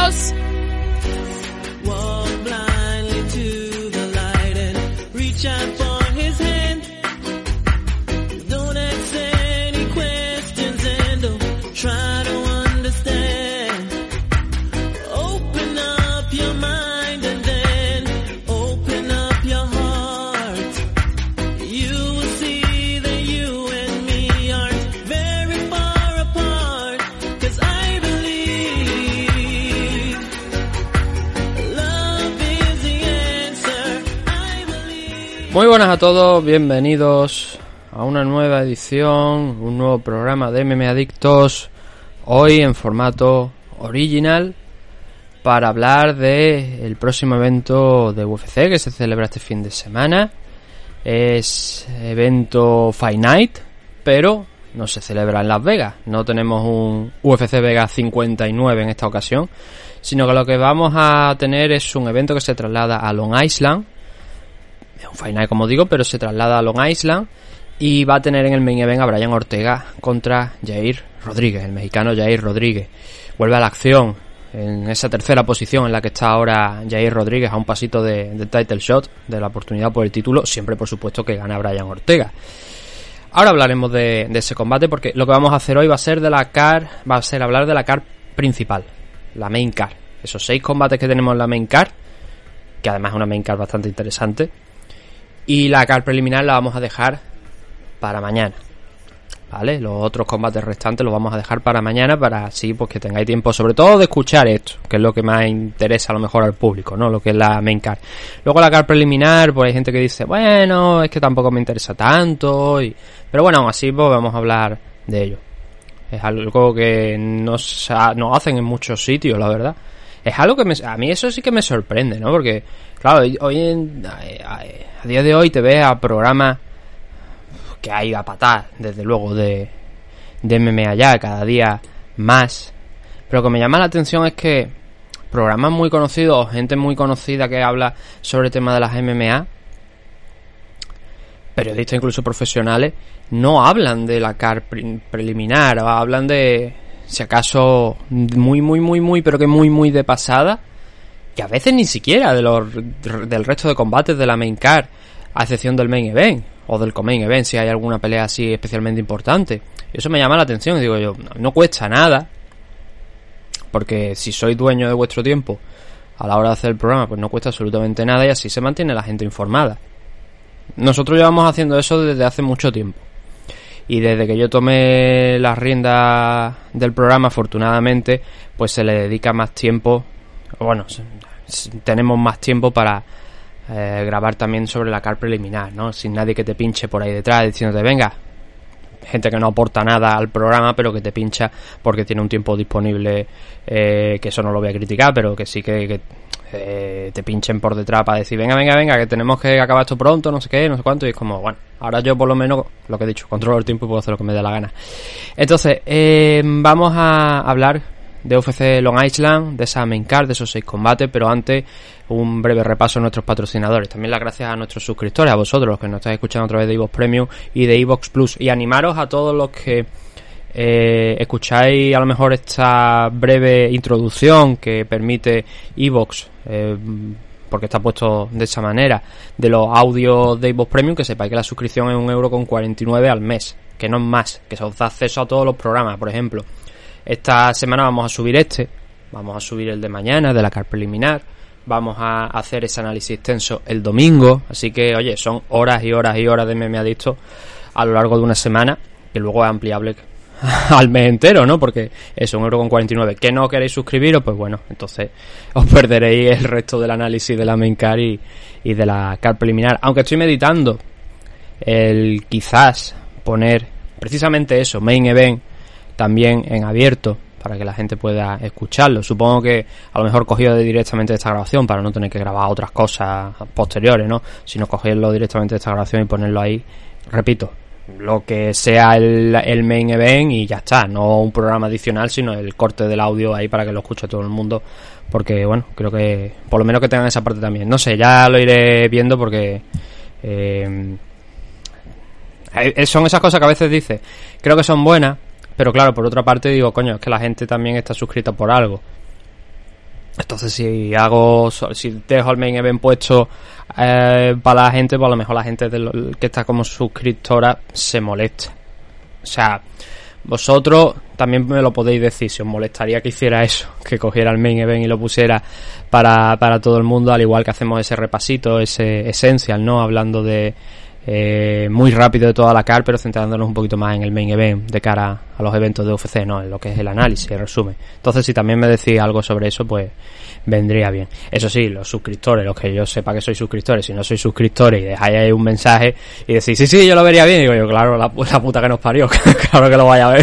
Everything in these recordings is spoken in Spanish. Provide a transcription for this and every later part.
us. Walk blindly to the light and reach out for his hand. Don't ask any questions and don't try to understand. Open up your mind and then open up your heart. You will see that you and me aren't very far apart. 'Cause I believe love is the answer. I believe. Muy buenas a todos, bienvenidos a una nueva edición, un nuevo programa de MMA Adictos, hoy en formato original para hablar de el próximo evento de UFC que se celebra este fin de semana. Es evento Fight Night, pero no se celebra en Las Vegas, no tenemos un UFC Vegas 59 en esta ocasión, sino que lo que vamos a tener es un evento que se traslada a Long Island. Es un Fight Night, como digo, pero se traslada a Long Island y va a tener en el main event a Brian Ortega contra Jair Rodríguez, el mexicano Jair Rodríguez. Vuelve a la acción en esa tercera posición en la que está ahora Jair Rodríguez, a un pasito de title shot, de la oportunidad por el título, siempre por supuesto que gana Brian Ortega. Ahora hablaremos de ese combate, porque lo que vamos a hacer hoy va a ser hablar de la card principal, la main card. Esos 6 combates que tenemos en la main card, que además es una main card bastante interesante. Y la card preliminar la vamos a dejar para mañana, ¿vale? Los otros combates restantes los vamos a dejar para mañana, para así pues que tengáis tiempo sobre todo de escuchar esto, que es lo que más interesa a lo mejor al público, ¿no? Lo que es la main card. Luego la card preliminar, pues hay gente que dice, bueno, es que tampoco me interesa tanto, pero bueno, aún así pues vamos a hablar de ello. Es algo que nos hacen en muchos sitios, la verdad. Es algo que a mí eso sí que me sorprende, ¿no? Porque, claro, a día de hoy te ves a programas que hay a patar, desde luego, de MMA ya, cada día más. Pero lo que me llama la atención es que programas muy conocidos, gente muy conocida que habla sobre el tema de las MMA, periodistas incluso profesionales, no hablan de la card preliminar, o hablan de, si acaso, muy, pero que muy de pasada, que a veces ni siquiera del resto de combates de la main card, a excepción del main event o del co-main event, si hay alguna pelea así especialmente importante. Y eso me llama la atención, y digo yo, no cuesta nada, porque si sois dueño de vuestro tiempo a la hora de hacer el programa, pues no cuesta absolutamente nada, y así se mantiene la gente informada. Nosotros llevamos haciendo eso desde hace mucho tiempo, y desde que yo tomé las riendas del programa, afortunadamente, pues se le dedica más tiempo, bueno, tenemos más tiempo para grabar también sobre la card preliminar, ¿no? Sin nadie que te pinche por ahí detrás diciéndote, venga, gente que no aporta nada al programa, pero que te pincha porque tiene un tiempo disponible, que eso no lo voy a criticar, pero que sí que te pinchen por detrás para decir, venga, que tenemos que acabar esto pronto, no sé qué, no sé cuánto, y es como, bueno, ahora yo por lo menos, lo que he dicho, controlo el tiempo y puedo hacer lo que me dé la gana. Entonces, vamos a hablar de UFC Long Island, de esa main card, de esos 6 combates, pero antes un breve repaso a nuestros patrocinadores. También las gracias a nuestros suscriptores, a vosotros, los que nos estáis escuchando a través de iVoox Premium y de iVoox Plus, y animaros a todos los que escucháis a lo mejor esta breve introducción que permite iVoox, porque está puesto de esa manera, de los audios de iVoox Premium, que sepáis que la suscripción es 1,49 € al mes, que no es más, que se os da acceso a todos los programas. Por ejemplo, esta semana vamos a subir vamos a subir el de mañana, de la card preliminar, vamos a hacer ese análisis extenso el domingo, así que, oye, son horas y horas y horas de MMA Adicto a lo largo de una semana, que luego es ampliable al mes entero, ¿no? Porque es 1,49 €. ¿Que no queréis suscribiros? Pues bueno, entonces os perderéis el resto del análisis de la main card y de la card preliminar. Aunque estoy meditando el quizás poner precisamente eso, main event, también en abierto, para que la gente pueda escucharlo. Supongo que a lo mejor cogido directamente de esta grabación, para no tener que grabar otras cosas posteriores, ¿no? Sino cogerlo directamente de esta grabación y ponerlo ahí, repito, lo que sea el main event y ya está, no un programa adicional, sino el corte del audio ahí para que lo escuche todo el mundo, porque bueno, creo que por lo menos que tengan esa parte también. No sé, ya lo iré viendo, porque son esas cosas que a veces dices, creo que son buenas, pero claro, por otra parte digo, coño, es que la gente también está suscrita por algo. Entonces si dejo el main event puesto para la gente, pues a lo mejor la gente que está como suscriptora se molesta. O sea, vosotros también me lo podéis decir si os molestaría que hiciera eso, que cogiera el main event y lo pusiera para todo el mundo, al igual que hacemos ese repasito, ese essential, ¿no? Hablando de muy rápido de toda la card, pero centrándonos un poquito más en el main event de cara a los eventos de UFC, ¿no? En lo que es el análisis, el resumen. Entonces, si también me decís algo sobre eso, pues vendría bien. Eso sí, los suscriptores, los que yo sepa que sois suscriptores, si no sois suscriptores y dejáis ahí un mensaje y decís, sí, yo lo vería bien, y digo yo, claro, la puta que nos parió, claro que lo vaya a ver.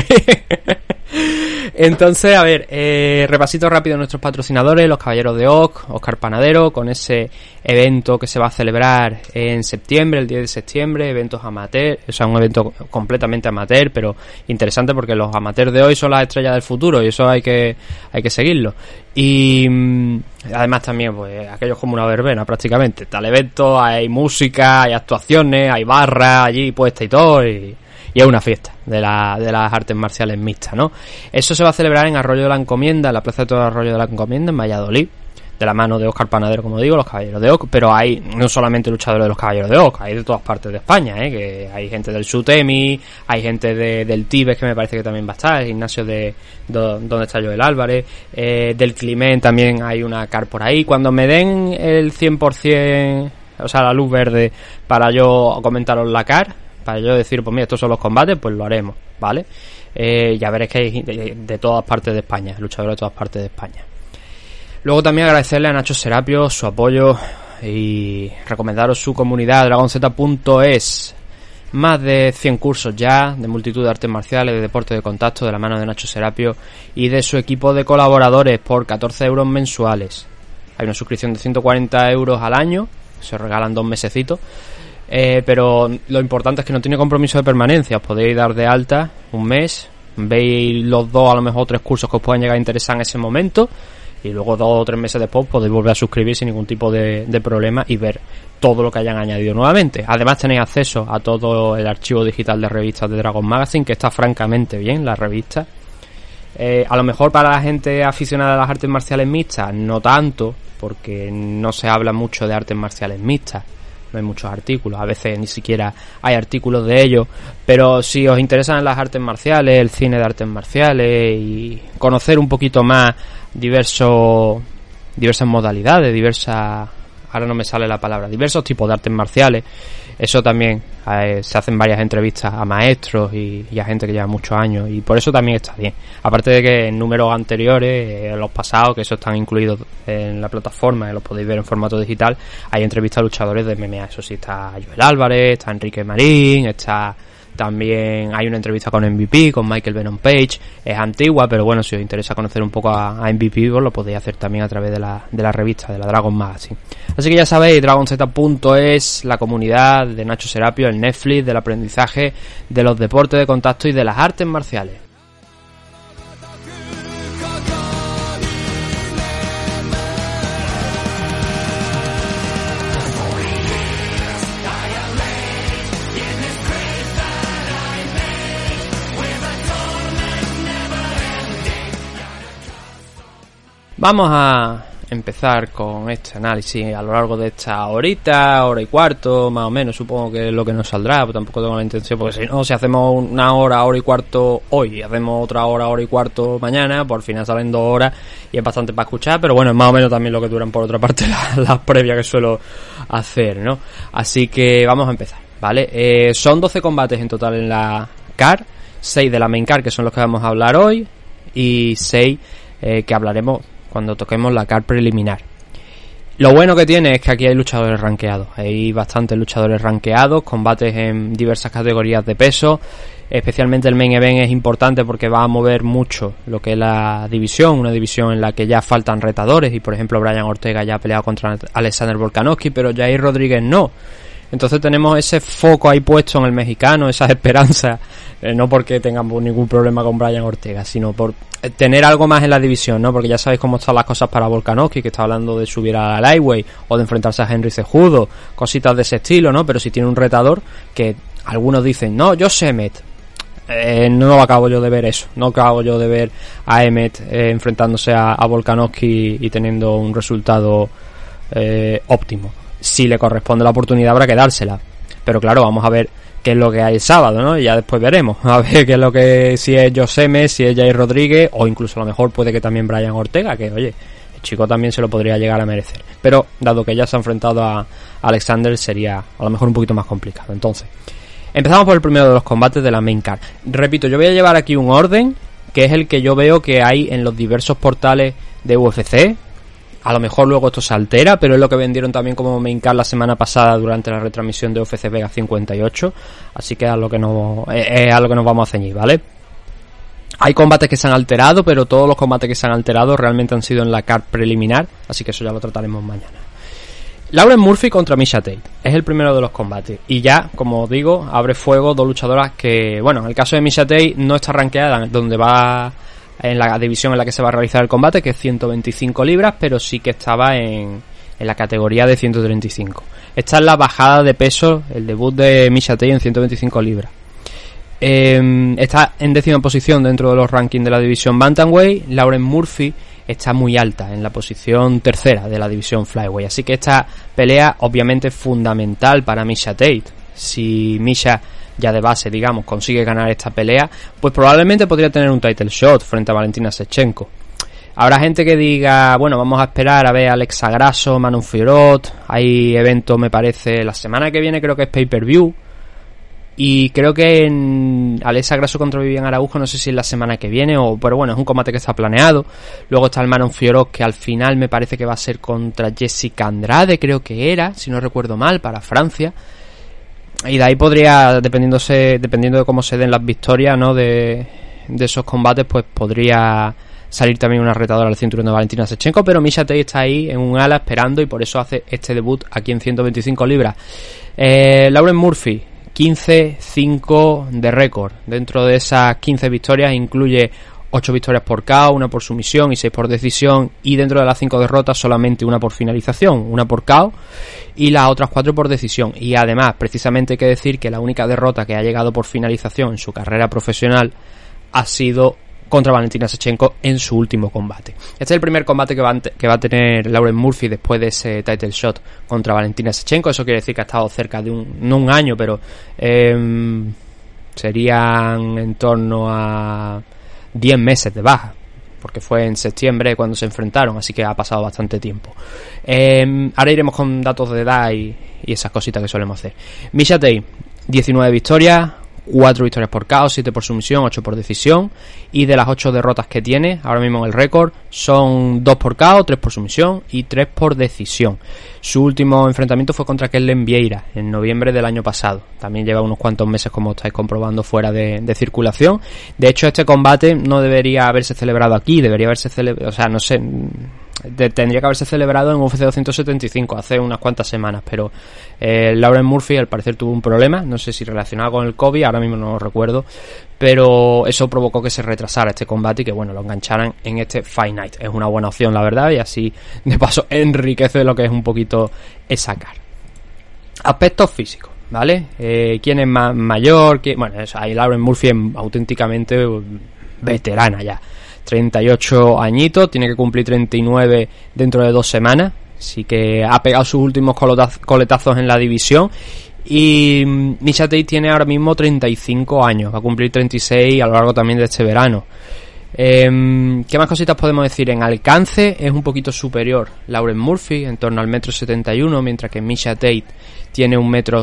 Entonces, a ver, repasito rápido de nuestros patrocinadores, los Caballeros de Oc, Óscar Panadero, con ese evento que se va a celebrar en septiembre, el 10 de septiembre, eventos amateur, o sea, un evento completamente amateur, pero interesante porque los amateurs de hoy son las estrellas del futuro y eso hay que seguirlo. Y además también, pues, aquello es como una verbena prácticamente, tal evento, hay música, hay actuaciones, hay barra allí puesta y todo, y es una fiesta de las artes marciales mixtas, ¿no? Eso se va a celebrar en Arroyo de la Encomienda, en la Plaza de Toros Arroyo de la Encomienda, en Valladolid, de la mano de Óscar Panadero, como digo, los Caballeros de Oc, pero hay no solamente luchadores de los Caballeros de Oc, hay de todas partes de España, que hay gente del Sutemi, hay gente del Tibes, que me parece que también va a estar, el gimnasio de donde está Joel Álvarez, del Climent también hay una car por ahí. Cuando me den el 100%, o sea, la luz verde para yo comentaros la car, para yo decir, pues mira, estos son los combates, pues lo haremos, ¿vale? Ya veréis que hay de todas partes de España, luchadores de todas partes de España. Luego también agradecerle a Nacho Serapio su apoyo y recomendaros su comunidad, dragonz.es. Más de 100 cursos ya, de multitud de artes marciales, de deporte de contacto, de la mano de Nacho Serapio y de su equipo de colaboradores por 14 euros mensuales. Hay una suscripción de 140 euros al año, se regalan 2 mesecitos. Pero lo importante es que no tiene compromiso de permanencia. Os podéis dar de alta un mes, veis los 2 a lo mejor 3 cursos que os puedan llegar a interesar en ese momento y luego 2 o 3 meses después podéis volver a suscribir sin ningún tipo de problema y ver todo lo que hayan añadido nuevamente. Además tenéis acceso a todo el archivo digital de revistas de Dragon Magazine, que está francamente bien la revista. A lo mejor para la gente aficionada a las artes marciales mixtas no tanto, porque no se habla mucho de artes marciales mixtas. No hay muchos artículos, a veces ni siquiera hay artículos de ellos, pero si os interesan las artes marciales, el cine de artes marciales y conocer un poquito más diversas modalidades, ahora no me sale la palabra, diversos tipos de artes marciales, eso también se hacen varias entrevistas a maestros y a gente que lleva muchos años y por eso también está bien. Aparte de que en números anteriores, los pasados, que eso están incluidos en la plataforma, los podéis ver en formato digital, hay entrevistas a luchadores de MMA. Eso sí, está Joel Álvarez, está Enrique Marín, también hay una entrevista con MVP, con Michael Venom Page. Es antigua, pero bueno, si os interesa conocer un poco a MVP, pues lo podéis hacer también a través de la revista, de la Dragon Magazine. Así que ya sabéis, dragonz.es, la comunidad de Nacho Serapio, el Netflix del aprendizaje, de los deportes de contacto y de las artes marciales. Vamos a empezar con este análisis a lo largo de esta hora y cuarto, más o menos, supongo que es lo que nos saldrá, pero tampoco tengo la intención, porque si no, si hacemos una hora y cuarto hoy, hacemos otra hora y cuarto mañana, por final salen 2 horas y es bastante para escuchar, pero bueno, es más o menos también lo que duran por otra parte las previas que suelo hacer, ¿no? Así que vamos a empezar, ¿vale? Son 12 combates en total en la card, 6 de la main card, que son los que vamos a hablar hoy, y 6 que hablaremos cuando toquemos la card preliminar. Lo bueno que tiene es que aquí hay luchadores rankeados, hay bastantes luchadores rankeados, combates en diversas categorías de peso, especialmente el main event es importante porque va a mover mucho lo que es la división, una división en la que ya faltan retadores y por ejemplo Brian Ortega ya ha peleado contra Alexander Volkanovski, pero Jair Rodríguez no. Entonces tenemos ese foco ahí puesto en el mexicano, esas esperanzas, no porque tengamos ningún problema con Brian Ortega, sino por tener algo más en la división, ¿no? Porque ya sabéis cómo están las cosas para Volkanovski, que está hablando de subir a la lightweight o de enfrentarse a Henry Cejudo, cositas de ese estilo, ¿no? Pero si tiene un retador que algunos dicen, no, Josh Emmett, no acabo yo de ver eso. No acabo yo de ver a Emmett enfrentándose a Volkanovski y teniendo un resultado óptimo. Si le corresponde la oportunidad habrá que dársela, pero claro, vamos a ver qué es lo que hay el sábado, ¿no? Y ya después veremos a ver qué es lo que, si es Joseme, si es Jair Rodríguez, o incluso a lo mejor puede que también Brian Ortega, que oye, el chico también se lo podría llegar a merecer, pero dado que ya se ha enfrentado a Alexander sería a lo mejor un poquito más complicado. Entonces empezamos por el primero de los combates de la main card. Repito, yo voy a llevar aquí un orden que es el que yo veo que hay en los diversos portales de UFC. A lo mejor luego esto se altera, pero es lo que vendieron también como main card la semana pasada durante la retransmisión de UFC Vega 58. Así que es a lo que nos vamos a ceñir, ¿vale? Hay combates que se han alterado, pero todos los combates que se han alterado realmente han sido en la card preliminar, así que eso ya lo trataremos mañana. Lauren Murphy contra Miesha Tate es el primero de los combates y ya, como digo, abre fuego dos luchadoras que, bueno, en el caso de Miesha Tate no está rankeada donde va en la división en la que se va a realizar el combate, que es 125 libras, pero sí que estaba en la categoría de 135. Esta es la bajada de peso, el debut de Miesha Tate en 125 libras. Está en 10ª posición dentro de los rankings de la división Bantamweight. Lauren Murphy está muy alta, en la posición 3ª de la división Flyweight, así que esta pelea obviamente es fundamental para Miesha Tate. Si Miesha ya de base, digamos, consigue ganar esta pelea, pues probablemente podría tener un title shot frente a Valentina Shevchenko. Habrá gente que diga, bueno, vamos a esperar a ver a Alexa Grasso, Manon Fiorot. Hay evento, me parece, la semana que viene, creo que es pay-per-view. Y creo que en Alexa Grasso contra Vivian Araujo, no sé si es la semana que viene, pero bueno, es un combate que está planeado. Luego está el Manon Fiorot, que al final me parece que va a ser contra Jessica Andrade, creo que era, si no recuerdo mal, para Francia. Y de ahí podría, dependiendo de cómo se den las victorias, ¿no?, de esos combates, pues podría salir también una retadora al cinturón de Valentina Shevchenko, pero Miesha Tate está ahí en un ala esperando y por eso hace este debut aquí en 125 libras. Lauren Murphy, 15-5 de récord. Dentro de esas 15 victorias incluye 8 victorias por KO, 1 por sumisión y 6 por decisión, y dentro de las 5 derrotas solamente 1 por finalización, 1 por KO y las otras 4 por decisión. Y además, precisamente hay que decir que la única derrota que ha llegado por finalización en su carrera profesional ha sido contra Valentina Shevchenko en su último combate. Este es el primer combate que va a tener Lauren Murphy después de ese title shot contra Valentina Shevchenko. Eso quiere decir que ha estado cerca de no un año, pero serían en torno a 10 meses de baja, porque fue en septiembre cuando se enfrentaron, así que ha pasado bastante tiempo. Ahora iremos con datos de edad y esas cositas que solemos hacer. Miesha Tate, 19 victorias, 4 victorias por KO, 7 por sumisión, 8 por decisión, y de las 8 derrotas que tiene ahora mismo en el récord son 2 por KO, 3 por sumisión y 3 por decisión. Su último enfrentamiento fue contra Ketlen Vieira en noviembre del año pasado. También lleva unos cuantos meses, como estáis comprobando, fuera de circulación. De hecho, este combate no debería haberse celebrado aquí, debería haberse celebrado, o sea, no sé, tendría que haberse celebrado en UFC 275 hace unas cuantas semanas, pero Lauren Murphy al parecer tuvo un problema, no sé si relacionado con el COVID, ahora mismo no lo recuerdo, pero eso provocó que se retrasara este combate y que, bueno, lo engancharan en este Fight Night. Es una buena opción, la verdad, y así de paso enriquece lo que es un poquito esa cara. Aspectos físicos, ¿vale? ¿Quién es más mayor? Bueno, ahí Lauren Murphy es auténticamente veterana ya, 38 añitos, tiene que cumplir 39 dentro de 2 semanas, así que ha pegado sus últimos coletazos en la división. Y Miesha Tate tiene ahora mismo 35 años, va a cumplir 36 a lo largo también de este verano. ¿Qué más cositas podemos decir? En alcance es un poquito superior Lauren Murphy, en torno al 1,71 m, mientras que Miesha Tate tiene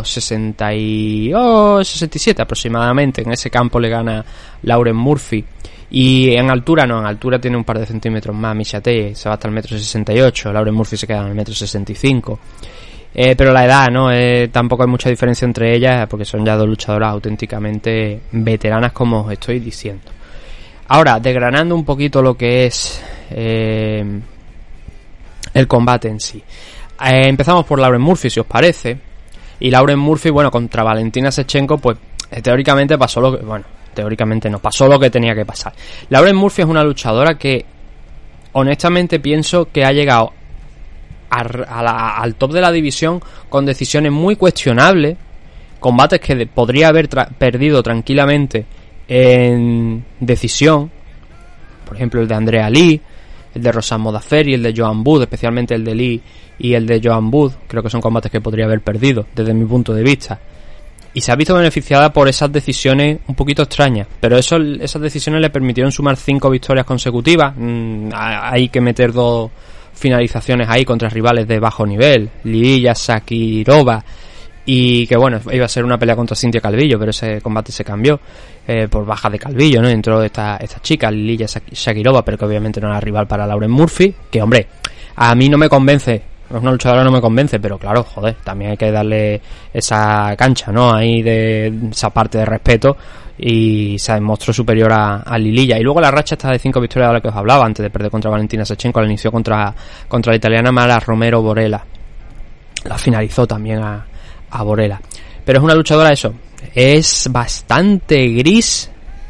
1,67 m aproximadamente. En ese campo le gana Lauren Murphy. Y en altura no, en altura tiene un par de centímetros más Miesha Tate, se va hasta el 1,68 m, Lauren Murphy se queda en el 1,65 m. Pero la edad, ¿no? Tampoco hay mucha diferencia entre ellas, porque son ya dos luchadoras auténticamente veteranas, como os estoy diciendo. Ahora, desgranando un poquito lo que es el combate en sí. Empezamos por Lauren Murphy, si os parece. Y Lauren Murphy, bueno, contra Valentina Shevchenko, pues teóricamente pasó lo que... Bueno, teóricamente no, pasó lo que tenía que pasar. Lauren Murphy es una luchadora que honestamente pienso que ha llegado al top de la división con decisiones muy cuestionables, combates que podría haber perdido tranquilamente en decisión, por ejemplo el de Andrea Lee, el de Roxanne Modafferi, el de Joanne Wood, especialmente el de Lee y el de Joanne Wood, creo que son combates que podría haber perdido desde mi punto de vista, y se ha visto beneficiada por esas decisiones un poquito extrañas, pero esas decisiones le permitieron sumar 5 victorias consecutivas. Hay que meter 2 finalizaciones ahí contra rivales de bajo nivel, Lilia Shakirova, y que bueno, iba a ser una pelea contra Cynthia Calvillo, pero ese combate se cambió por baja de Calvillo, ¿no? Entró esta chica, Lilia Shakirova, pero que obviamente no era rival para Lauren Murphy, que hombre, a mí no me convence. Es una luchadora, no me convence, pero claro, joder, también hay que darle esa cancha, ¿no? Ahí de esa parte de respeto, y se demostró superior a Lilia. Y luego la racha está de 5 victorias de la que os hablaba antes de perder contra Valentina Shevchenko. La inició contra la italiana Mara Romero Borella, la finalizó también a Borella. Pero es una luchadora, eso, es bastante gris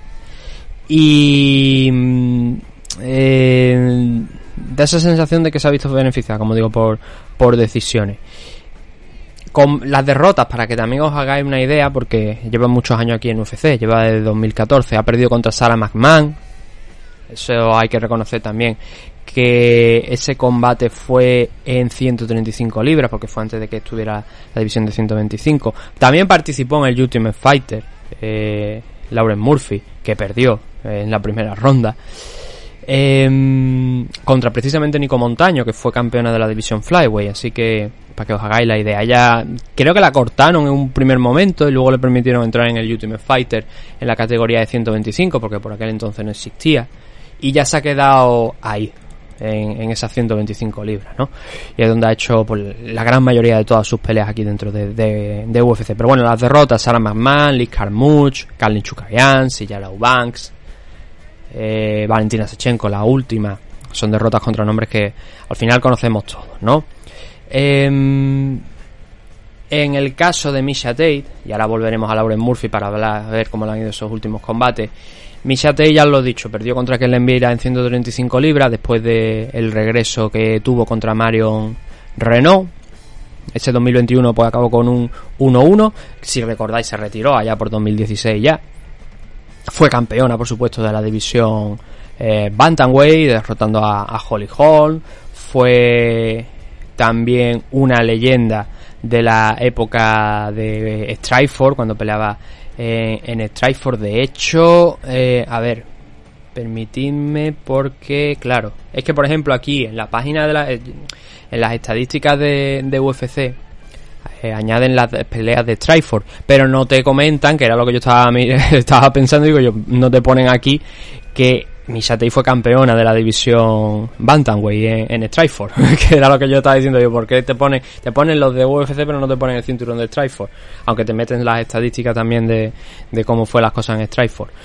y da esa sensación de que se ha visto beneficiada, como digo, por decisiones. Con las derrotas, para que también os hagáis una idea, porque lleva muchos años aquí en UFC, lleva desde 2014, ha perdido contra Sarah McMahon, eso hay que reconocer también, que ese combate fue en 135 libras, porque fue antes de que estuviera la división de 125. También participó en el Ultimate Fighter, Lauren Murphy, que perdió en la primera ronda. Contra precisamente Nico Montaño, que fue campeona de la división Flyweight, así que para que os hagáis la idea, ella creo que la cortaron en un primer momento y luego le permitieron entrar en el Ultimate Fighter en la categoría de 125, porque por aquel entonces no existía, y ya se ha quedado ahí en esas 125 libras, ¿no? Y es donde ha hecho pues, la gran mayoría de todas sus peleas aquí dentro de UFC. Pero bueno, las derrotas: Sarah McMahon, Liz Carmouche, Kathleen Chookagian, Sijara Eubanks, Valentina Shevchenko, la última. Son derrotas contra nombres que al final conocemos todos, ¿no? En el caso de Miesha Tate, y ahora volveremos a Lauren Murphy para hablar, a ver cómo le han ido esos últimos combates. Miesha Tate, ya lo he dicho, perdió contra Kellen Vieira en 135 libras después del regreso que tuvo contra Marion Renaud. Ese 2021 pues acabó con un 1-1. Si recordáis, se retiró allá por 2016 ya. Fue campeona, por supuesto, de la división Bantamweight, derrotando a Holly Holm. Fue también una leyenda de la época de Strikeforce, cuando peleaba en Strikeforce. De hecho, a ver, permitidme, porque claro, es que por ejemplo aquí en la página en las estadísticas de UFC añaden las peleas de Strikeforce, pero no te comentan, que era lo que yo estaba pensando, digo yo, no te ponen aquí que Miesha Tate fue campeona de la división Bantamweight en Strikeforce, que era lo que yo estaba diciendo yo, ¿por qué te ponen los de UFC pero no te ponen el cinturón de Strikeforce? Aunque te meten las estadísticas también de cómo fue las cosas en Strikeforce.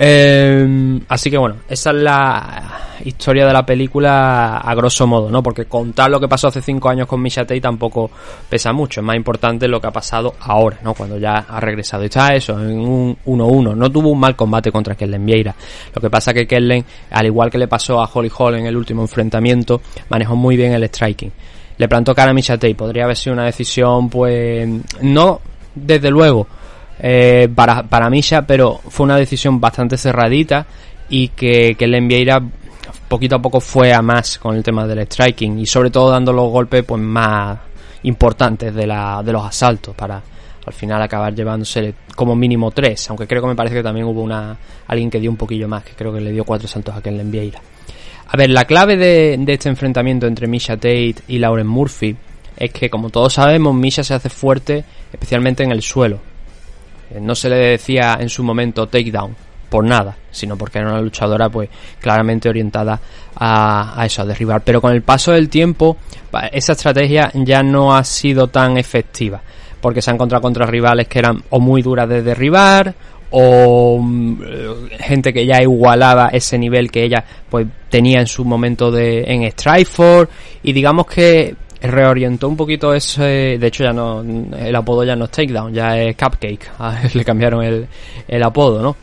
Así que bueno, esa es la historia de la película a grosso modo, ¿no? Porque contar lo que pasó hace 5 años con Miesha Tate tampoco pesa mucho, es más importante lo que ha pasado ahora, ¿no? Cuando ya ha regresado. Y está eso, en un 1-1, no tuvo un mal combate contra Kellen Vieira. Lo que pasa que Kellen, al igual que le pasó a Holly Holm en el último enfrentamiento, manejó muy bien el striking. Le plantó cara a Miesha Tate. Podría haber sido una decisión, pues, no desde luego para Miesha, pero fue una decisión bastante cerradita, y que Kellen Vieira poquito a poco fue a más con el tema del striking, y sobre todo dando los golpes pues más importantes de los asaltos, para al final acabar llevándose como mínimo 3, aunque creo que me parece que también hubo alguien que dio un poquillo más, que creo que le dio 4 saltos a Kellen Vieira. A ver, la clave de este enfrentamiento entre Miesha Tate y Lauren Murphy es que, como todos sabemos, Miesha se hace fuerte especialmente en el suelo. No se le decía en su momento takedown por nada, sino porque era una luchadora pues claramente orientada a eso, a derribar. Pero con el paso del tiempo esa estrategia ya no ha sido tan efectiva, porque se ha encontrado contra rivales que eran o muy duras de derribar, o gente que ya igualaba ese nivel que ella pues tenía en su momento en Strikeforce, y digamos que reorientó un poquito ese. De hecho, ya no, el apodo ya no es Takedown, ya es Cupcake. Le cambiaron el apodo, ¿no?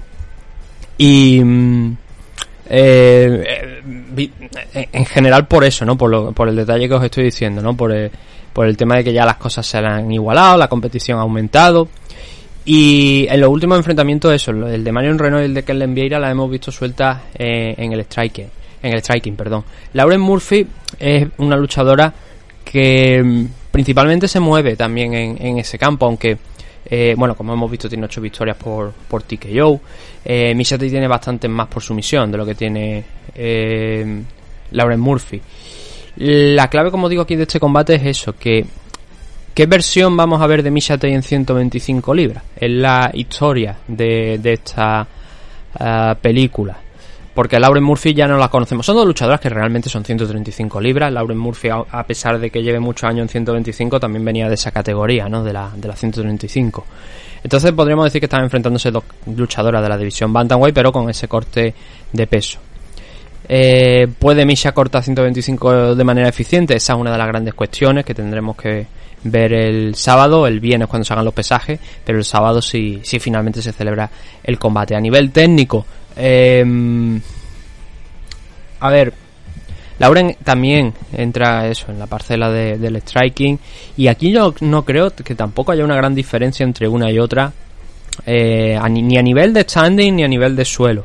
Y en general por eso, ¿no? Por el detalle que os estoy diciendo, ¿no? Por el tema de que ya las cosas se han igualado, la competición ha aumentado, Y en los últimos enfrentamientos, eso, el de Marion Renault y el de Ketlen Vieira, la hemos visto sueltas en el striking, perdón. Lauren Murphy es una luchadora que principalmente se mueve también en ese campo, aunque bueno, como hemos visto, tiene 8 victorias por TKO. Miesha Tate tiene bastantes más por sumisión de lo que tiene Lauren Murphy. La clave, como digo aquí, de este combate es eso, que ¿qué versión vamos a ver de Miesha Tate en 125 libras? Es la historia de esta película. Porque Lauren Murphy ya no la conocemos. Son dos luchadoras que realmente son 135 libras. Lauren Murphy, a pesar de que lleve muchos años en 125, también venía de esa categoría, ¿no? De la 135. Entonces podríamos decir que están enfrentándose dos luchadoras de la división Bantamweight, pero con ese corte de peso. ¿Puede Miesha cortar 125 de manera eficiente? Esa es una de las grandes cuestiones que tendremos que ver el sábado. El viernes cuando se hagan los pesajes, pero el sábado sí finalmente se celebra el combate. A nivel técnico, a ver, Lauren también entra eso en la parcela del striking, y aquí yo no creo que tampoco haya una gran diferencia entre una y otra, ni a nivel de standing ni a nivel de suelo.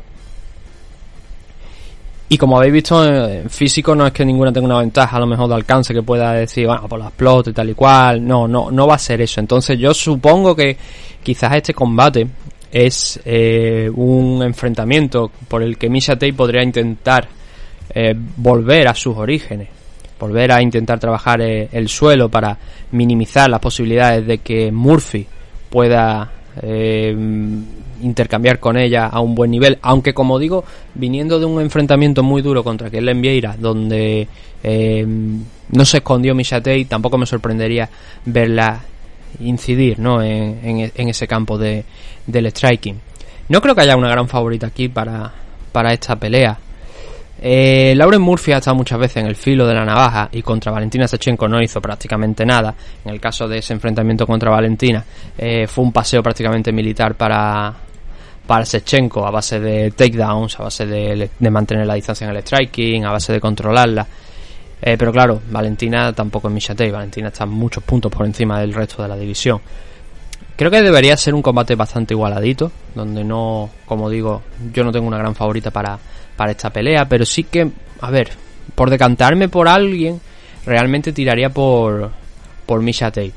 Y como habéis visto, en físico no es que ninguna tenga una ventaja a lo mejor de alcance que pueda decir, bueno, por la explota y tal y cual. No va a ser eso. Entonces yo supongo que quizás este combate es un enfrentamiento por el que Miesha Tate podría intentar volver a sus orígenes, volver a intentar trabajar el suelo para minimizar las posibilidades de que Murphy pueda intercambiar con ella a un buen nivel, aunque como digo, viniendo de un enfrentamiento muy duro contra Ketlen Vieira, donde no se escondió Miesha Tate, tampoco me sorprendería verla incidir, ¿no? en ese campo del striking. No creo que haya una gran favorita aquí para esta pelea. Lauren Murphy ha estado muchas veces en el filo de la navaja y contra Valentina Shevchenko no hizo prácticamente nada. En el caso de ese enfrentamiento contra Valentina, fue un paseo prácticamente militar para Shevchenko, a base de takedowns, a base de mantener la distancia en el striking, a base de controlarla. Pero claro, Valentina tampoco es Miesha Tate. Valentina está muchos puntos por encima del resto de la división. Creo que debería ser un combate bastante igualadito, donde no, como digo, yo no tengo una gran favorita para esta pelea, pero sí que, a ver, por decantarme por alguien, realmente tiraría por Miesha Tate.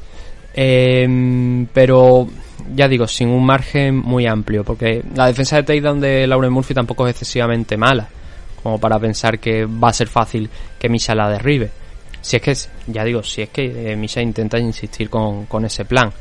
Pero ya digo, sin un margen muy amplio, porque la defensa de takedown de Lauren Murphy tampoco es excesivamente mala como para pensar que va a ser fácil que Miesha la derribe. Si es que Miesha intenta insistir con ese plan.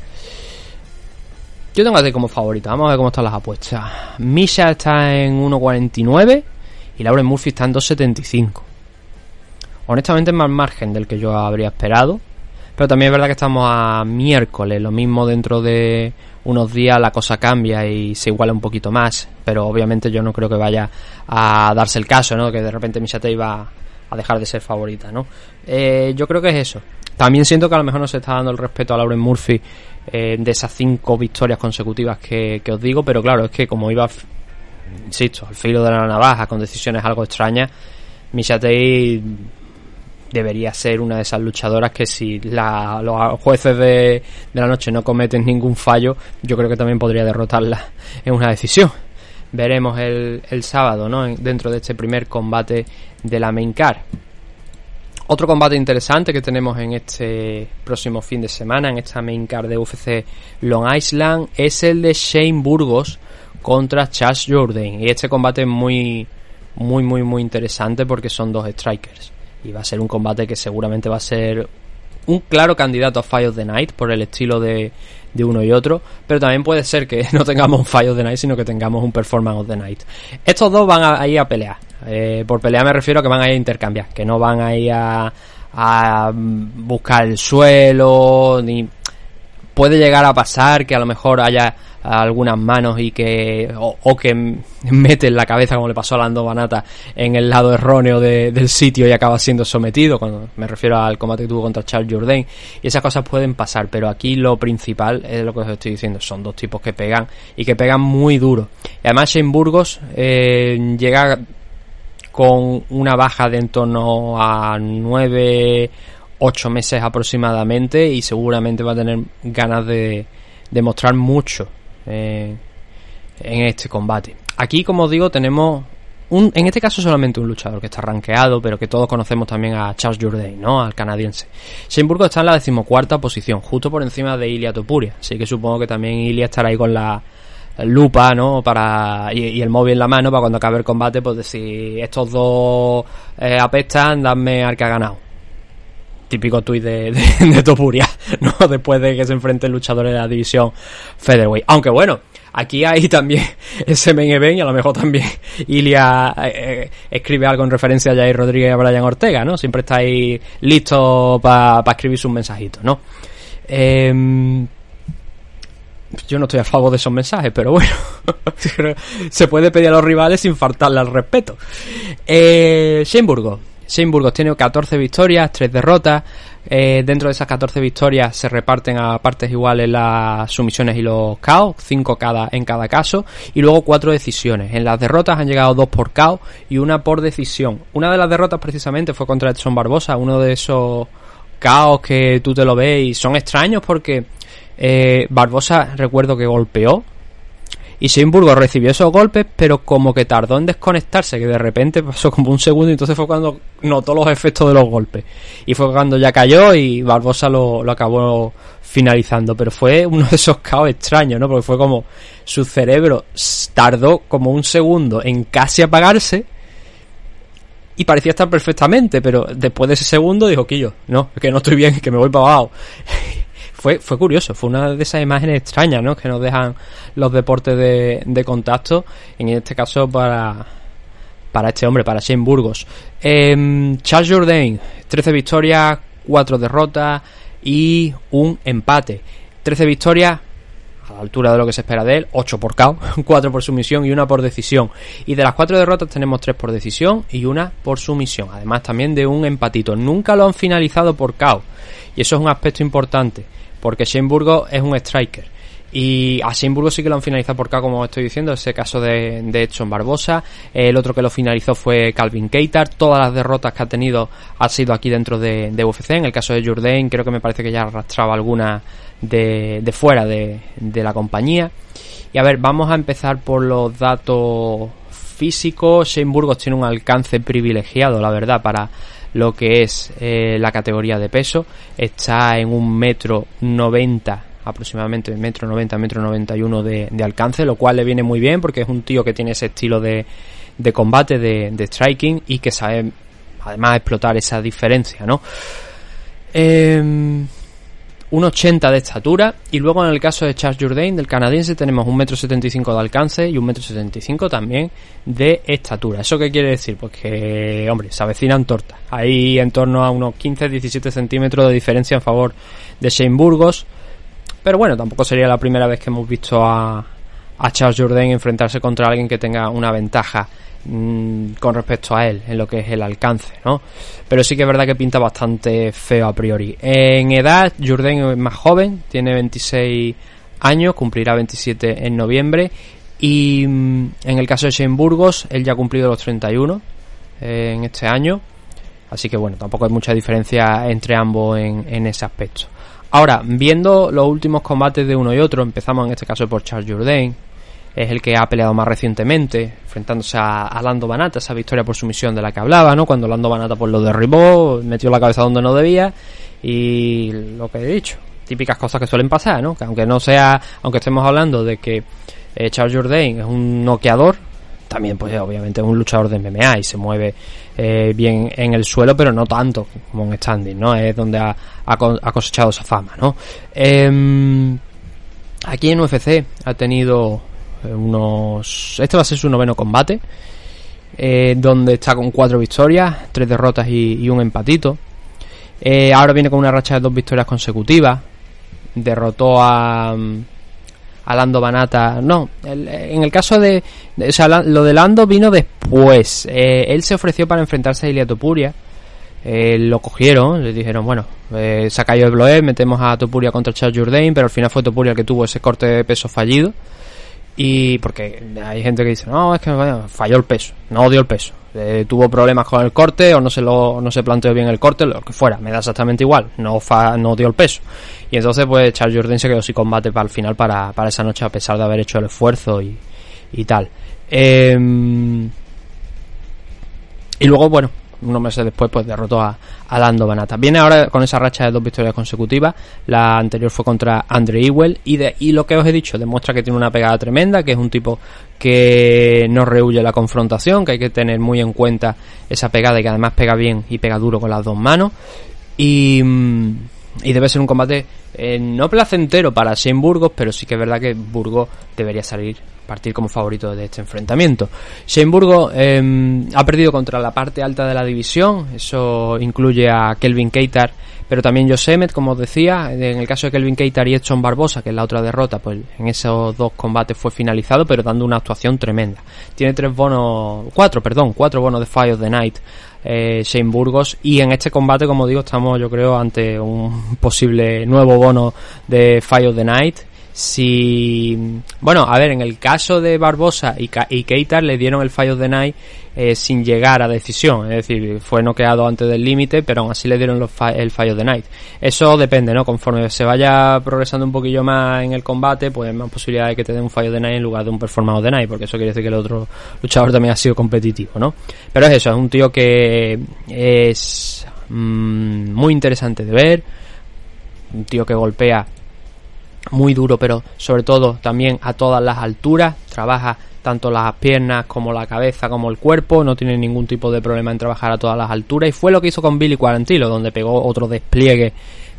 Yo tengo a Tate como favorita. Vamos a ver cómo están las apuestas. Miesha está en 1.49 y Lauren Murphy está en 2.75. Honestamente es más margen del que yo habría esperado, pero también es verdad que estamos a miércoles. Lo mismo dentro de unos días la cosa cambia y se iguala un poquito más, pero obviamente yo no creo que vaya a darse el caso, ¿no? Que de repente Miesha Tate va a dejar de ser favorita, ¿no? Yo creo que es eso. También siento que a lo mejor no se está dando el respeto a Lauren Murphy de esas 5 victorias consecutivas que os digo, pero claro, es que como iba, insisto, al filo de la navaja con decisiones algo extrañas, Miesha Tate debería ser una de esas luchadoras que si los jueces de la noche no cometen ningún fallo, yo creo que también podría derrotarla en una decisión. Veremos el sábado, ¿no? Dentro de este primer combate de la main card. Otro combate interesante que tenemos en este próximo fin de semana, en esta main card de UFC Long Island, es el de Shane Burgos contra Chas Jourdain. Y este combate es muy interesante porque son dos strikers. Y va a ser un combate que seguramente va a ser un claro candidato a Fight of the Night por el estilo de uno y otro, pero también puede ser que no tengamos un Fight of the Night, sino que tengamos un Performance of the Night. Estos dos van a ir a pelear. Por pelea me refiero a que van a ir a intercambiar, que no van a ir a buscar el suelo, ni puede llegar a pasar que a lo mejor haya algunas manos y que o que meten la cabeza, como le pasó a Lando Banata, en el lado erróneo del sitio y acaba siendo sometido, cuando me refiero al combate que tuvo contra Charles Jourdain, y esas cosas pueden pasar, pero aquí lo principal es lo que os estoy diciendo, son dos tipos que pegan y que pegan muy duro. Y además Shane Burgos llega con una baja de en torno a 9-8 meses aproximadamente y seguramente va a tener ganas de demostrar mucho en este combate. Aquí, como os digo, tenemos en este caso solamente un luchador que está rankeado, pero que todos conocemos también a Charles Jourdain, ¿no? Al canadiense. Shane Burgos está en la 14ª posición, justo por encima de Ilia Topuria, así que supongo que también Ilia estará ahí con la lupa, ¿no? Y el móvil en la mano para cuando acabe el combate, pues decir, estos dos apestan, dadme al que ha ganado. Típico tuit de Topuria, ¿no? Después de que se enfrenten luchadores de la división Featherweight. Aunque bueno, aquí hay también ese main event y a lo mejor también Ilia escribe algo en referencia a Jair Rodríguez y a Brian Ortega, ¿no? Siempre está ahí listo para escribir sus mensajitos, ¿no? Yo no estoy a favor de esos mensajes, pero bueno, se puede pedir a los rivales sin faltarle al respeto. Shane Burgos tiene 14 victorias, 3 derrotas. Dentro de esas 14 victorias se reparten a partes iguales las sumisiones y los KO, 5 en cada caso, y luego 4 decisiones. En las derrotas han llegado 2 por KO y 1 por decisión. Una de las derrotas precisamente fue contra Edson Barbosa, uno de esos KO que tú te lo ves y son extraños porque Barbosa recuerdo que golpeó y Shane Burgos recibió esos golpes, pero como que tardó en desconectarse, que de repente pasó como un segundo y entonces fue cuando notó los efectos de los golpes. Y fue cuando ya cayó y Barbosa lo acabó finalizando. Pero fue uno de esos caos extraños, ¿no? Porque fue como su cerebro tardó como un segundo en casi apagarse y parecía estar perfectamente, pero después de ese segundo dijo, Quillo, no, que no estoy bien, que me voy para abajo. Fue curioso, fue una de esas imágenes extrañas, ¿no? Que nos dejan los deportes de contacto, en este caso para este hombre, para Shane Burgos. Charles Jourdain, 13 victorias, 4 derrotas y un empate. 13 victorias, a la altura de lo que se espera de él, 8 por KO, 4 por sumisión y 1 por decisión. Y de las 4 derrotas tenemos 3 por decisión y 1 por sumisión. Además también de un empatito. Nunca lo han finalizado por KO. Y eso es un aspecto importante, porque Shane Burgos es un striker y a Shane Burgos sí que lo han finalizado por acá, como estoy diciendo, ese caso de Edson Barbosa. El otro que lo finalizó fue Calvin Keitar. Todas las derrotas que ha tenido han sido aquí dentro de UFC. En el caso de Jourdain creo que me parece que ya arrastraba alguna de fuera de la compañía. Y a ver, vamos a empezar por los datos físicos. Shane Burgos tiene un alcance privilegiado, la verdad, para lo que es la categoría de peso. Está en 1,90 m aproximadamente, 1,91 m de alcance, lo cual le viene muy bien porque es un tío que tiene ese estilo de combate, de striking, y que sabe además explotar esa diferencia, ¿no? 1,80 m de estatura. Y luego en el caso de Charles Jourdain, del canadiense, tenemos 1,75 m de alcance y 1,75 m también de estatura. ¿Eso qué quiere decir? Pues que, hombre, se avecinan tortas. Hay en torno a unos 15-17 centímetros de diferencia en favor de Shane Burgos. Pero bueno, tampoco sería la primera vez que hemos visto a Charles Jourdain enfrentarse contra alguien que tenga una ventaja con respecto a él en lo que es el alcance, ¿no? Pero sí que es verdad que pinta bastante feo a priori. En edad, Jourdain es más joven, tiene 26 años, cumplirá 27 en noviembre, y en el caso de Shane Burgos, él ya ha cumplido los 31 en este año, así que bueno, tampoco hay mucha diferencia entre ambos en ese aspecto. Ahora, viendo los últimos combates de uno y otro, empezamos en este caso por Charles Jourdain. Es el que ha peleado más recientemente, enfrentándose a Lando Banata, esa victoria por sumisión de la que hablaba, ¿no? Cuando Lando Banata pues lo derribó, metió la cabeza donde no debía, y lo que he dicho, típicas cosas que suelen pasar, ¿no? Que aunque estemos hablando de que Charles Jourdain es un noqueador, también pues obviamente es un luchador de MMA y se mueve bien en el suelo, pero no tanto como en standing, ¿no? Es donde ha cosechado esa fama, ¿no? Aquí en UFC ha tenido este va a ser su 9º combate, donde está con 4 victorias, 3 derrotas y un empatito. Ahora viene con una racha de 2 victorias consecutivas. Derrotó a Lando Banata. No, en el caso de o sea, lo de Lando vino después. Él se ofreció para enfrentarse a Ilia Topuria. Lo cogieron, le dijeron, bueno, se ha caído el Bloed, metemos a Topuria contra Charles Jourdain, pero al final fue Topuria el que tuvo ese corte de peso fallido. Y porque hay gente que dice, no, es que falló el peso, no dio el peso, tuvo problemas con el corte o no se planteó bien el corte, lo que fuera, me da exactamente igual, no dio el peso. Y entonces pues Charles Jourdain se quedó sin combate para el final para esa noche, a pesar de haber hecho el esfuerzo y tal. Y luego, bueno, unos meses después pues derrotó a Lando Banata. Viene ahora con esa racha de 2 victorias consecutivas. La anterior fue contra Andre Ewell, y lo que os he dicho demuestra que tiene una pegada tremenda, que es un tipo que no rehúye la confrontación, que hay que tener muy en cuenta esa pegada, y que además pega bien y pega duro con las 2 manos. Y debe ser un combate no placentero para Shane Burgos, pero sí que es verdad que Burgos debería partir como favorito de este enfrentamiento. Shane Burgos ha perdido contra la parte alta de la división. Eso incluye a Kelvin Kattar, pero también Josh Emmett, como os decía. En el caso de Kelvin Kattar y Edson Barbosa, que es la otra derrota, pues en esos 2 combates fue finalizado, pero dando una actuación tremenda. Tiene 4 bonos de Fight of the Night Shane Burgos, y en este combate, como digo, estamos yo creo ante un posible nuevo bono de Fight of the Night. Bueno, a ver, en el caso de Barbosa y Kattar le dieron el Fight of the Night sin llegar a decisión, es decir, fue noqueado antes del límite, pero aún así le dieron el Fight of the Night. Eso depende, ¿no? Conforme se vaya progresando un poquillo más en el combate, pues hay más posibilidad de que te den un Fight of the Night en lugar de un Performance of the Night, porque eso quiere decir que el otro luchador también ha sido competitivo, ¿no? Pero es eso, es un tío que es muy interesante de ver, un tío que golpea muy duro, pero sobre todo también a todas las alturas. Trabaja tanto las piernas como la cabeza como el cuerpo, no tiene ningún tipo de problema en trabajar a todas las alturas, y fue lo que hizo con Billy Quarantillo, donde pegó otro despliegue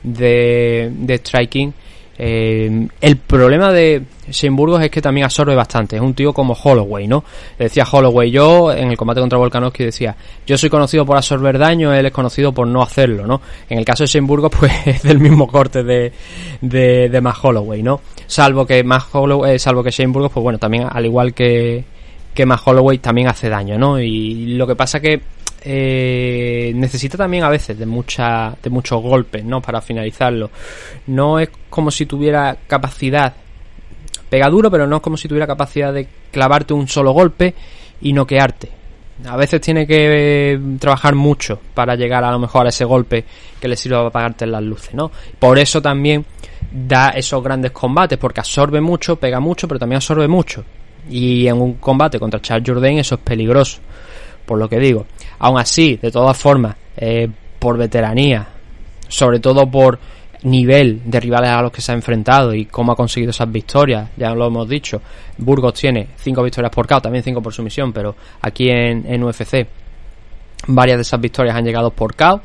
de striking. El problema de Shane Burgos es que también absorbe bastante. Es un tío como Holloway, ¿no? Le decía Holloway, yo en el combate contra Volkanovski decía, yo soy conocido por absorber daño, él es conocido por no hacerlo, ¿no? En el caso de Shane Burgos, pues es del mismo corte de Max Holloway, ¿no? Salvo que Shane Burgos, pues bueno, también al igual que Max Holloway también hace daño, ¿no? Y lo que pasa que necesita también a veces de muchos golpes, ¿no? Para finalizarlo. No es como si tuviera capacidad, pega duro, pero no es como si tuviera capacidad de clavarte un solo golpe y noquearte. A veces tiene que trabajar mucho para llegar a lo mejor a ese golpe que le sirva para apagarte las luces, ¿no? Por eso también da esos grandes combates, porque absorbe mucho, pega mucho, pero también absorbe mucho. Y en un combate contra Charles Jourdain eso es peligroso, por lo que digo. Aún así, de todas formas, por veteranía, sobre todo por nivel de rivales a los que se ha enfrentado y cómo ha conseguido esas victorias, ya lo hemos dicho, Burgos tiene 5 victorias por KO, también 5 por sumisión, pero aquí en UFC varias de esas victorias han llegado por KO.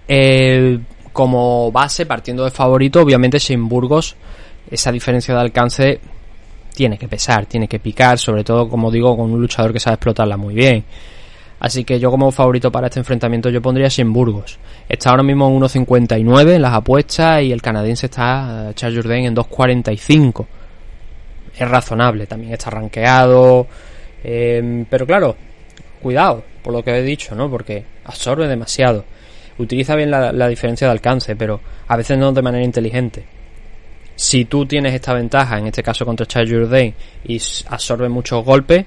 Como base, partiendo de favorito, obviamente Shane Burgos, esa diferencia de alcance tiene que pesar, tiene que picar, sobre todo, como digo, con un luchador que sabe explotarla muy bien. Así que yo como favorito para este enfrentamiento yo pondría Shane Burgos. Está ahora mismo en 1.59 en las apuestas, y el canadiense está, Charles Jourdain, en 2.45. Es razonable, también está rankeado, pero claro, cuidado por lo que he dicho, ¿no? Porque absorbe demasiado. Utiliza bien la diferencia de alcance, pero a veces no de manera inteligente. Si tú tienes esta ventaja, en este caso contra Charles Jourdain, y absorbe muchos golpes,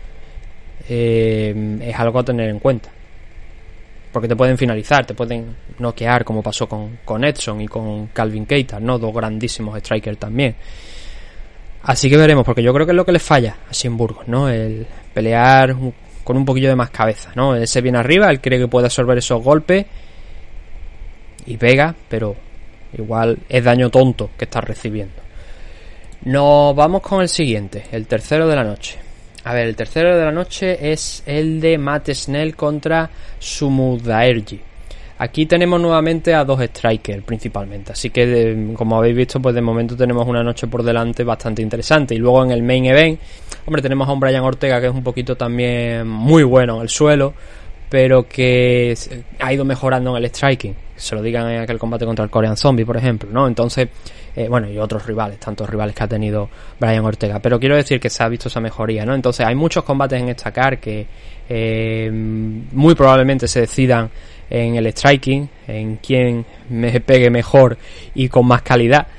es algo a tener en cuenta, porque te pueden finalizar, te pueden noquear, como pasó con Edson y con Calvin Kattar, ¿no? 2 grandísimos strikers también. Así que veremos, porque yo creo que es lo que le falla a Shane Burgos, ¿no? El pelear con un poquillo de más cabeza, ¿no? Él se viene arriba, él cree que puede absorber esos golpes y pega, pero igual es daño tonto que está recibiendo. Nos vamos con el siguiente, el tercero de la noche. A ver, el tercero de la noche es el de Matt Snell contra Sumudaerji. Aquí tenemos nuevamente a 2 strikers principalmente, así que como habéis visto, pues de momento tenemos una noche por delante bastante interesante. Y luego en el main event, hombre, tenemos a un Brian Ortega que es un poquito también muy bueno en el suelo, pero que ha ido mejorando en el striking. Se lo digan en aquel combate contra el Korean Zombie, por ejemplo, ¿no? Entonces, bueno, y otros rivales, tantos rivales que ha tenido Brian Ortega, pero quiero decir que se ha visto esa mejoría, ¿no? Entonces hay muchos combates en esta card que muy probablemente se decidan en el striking, en quién me pegue mejor y con más calidad,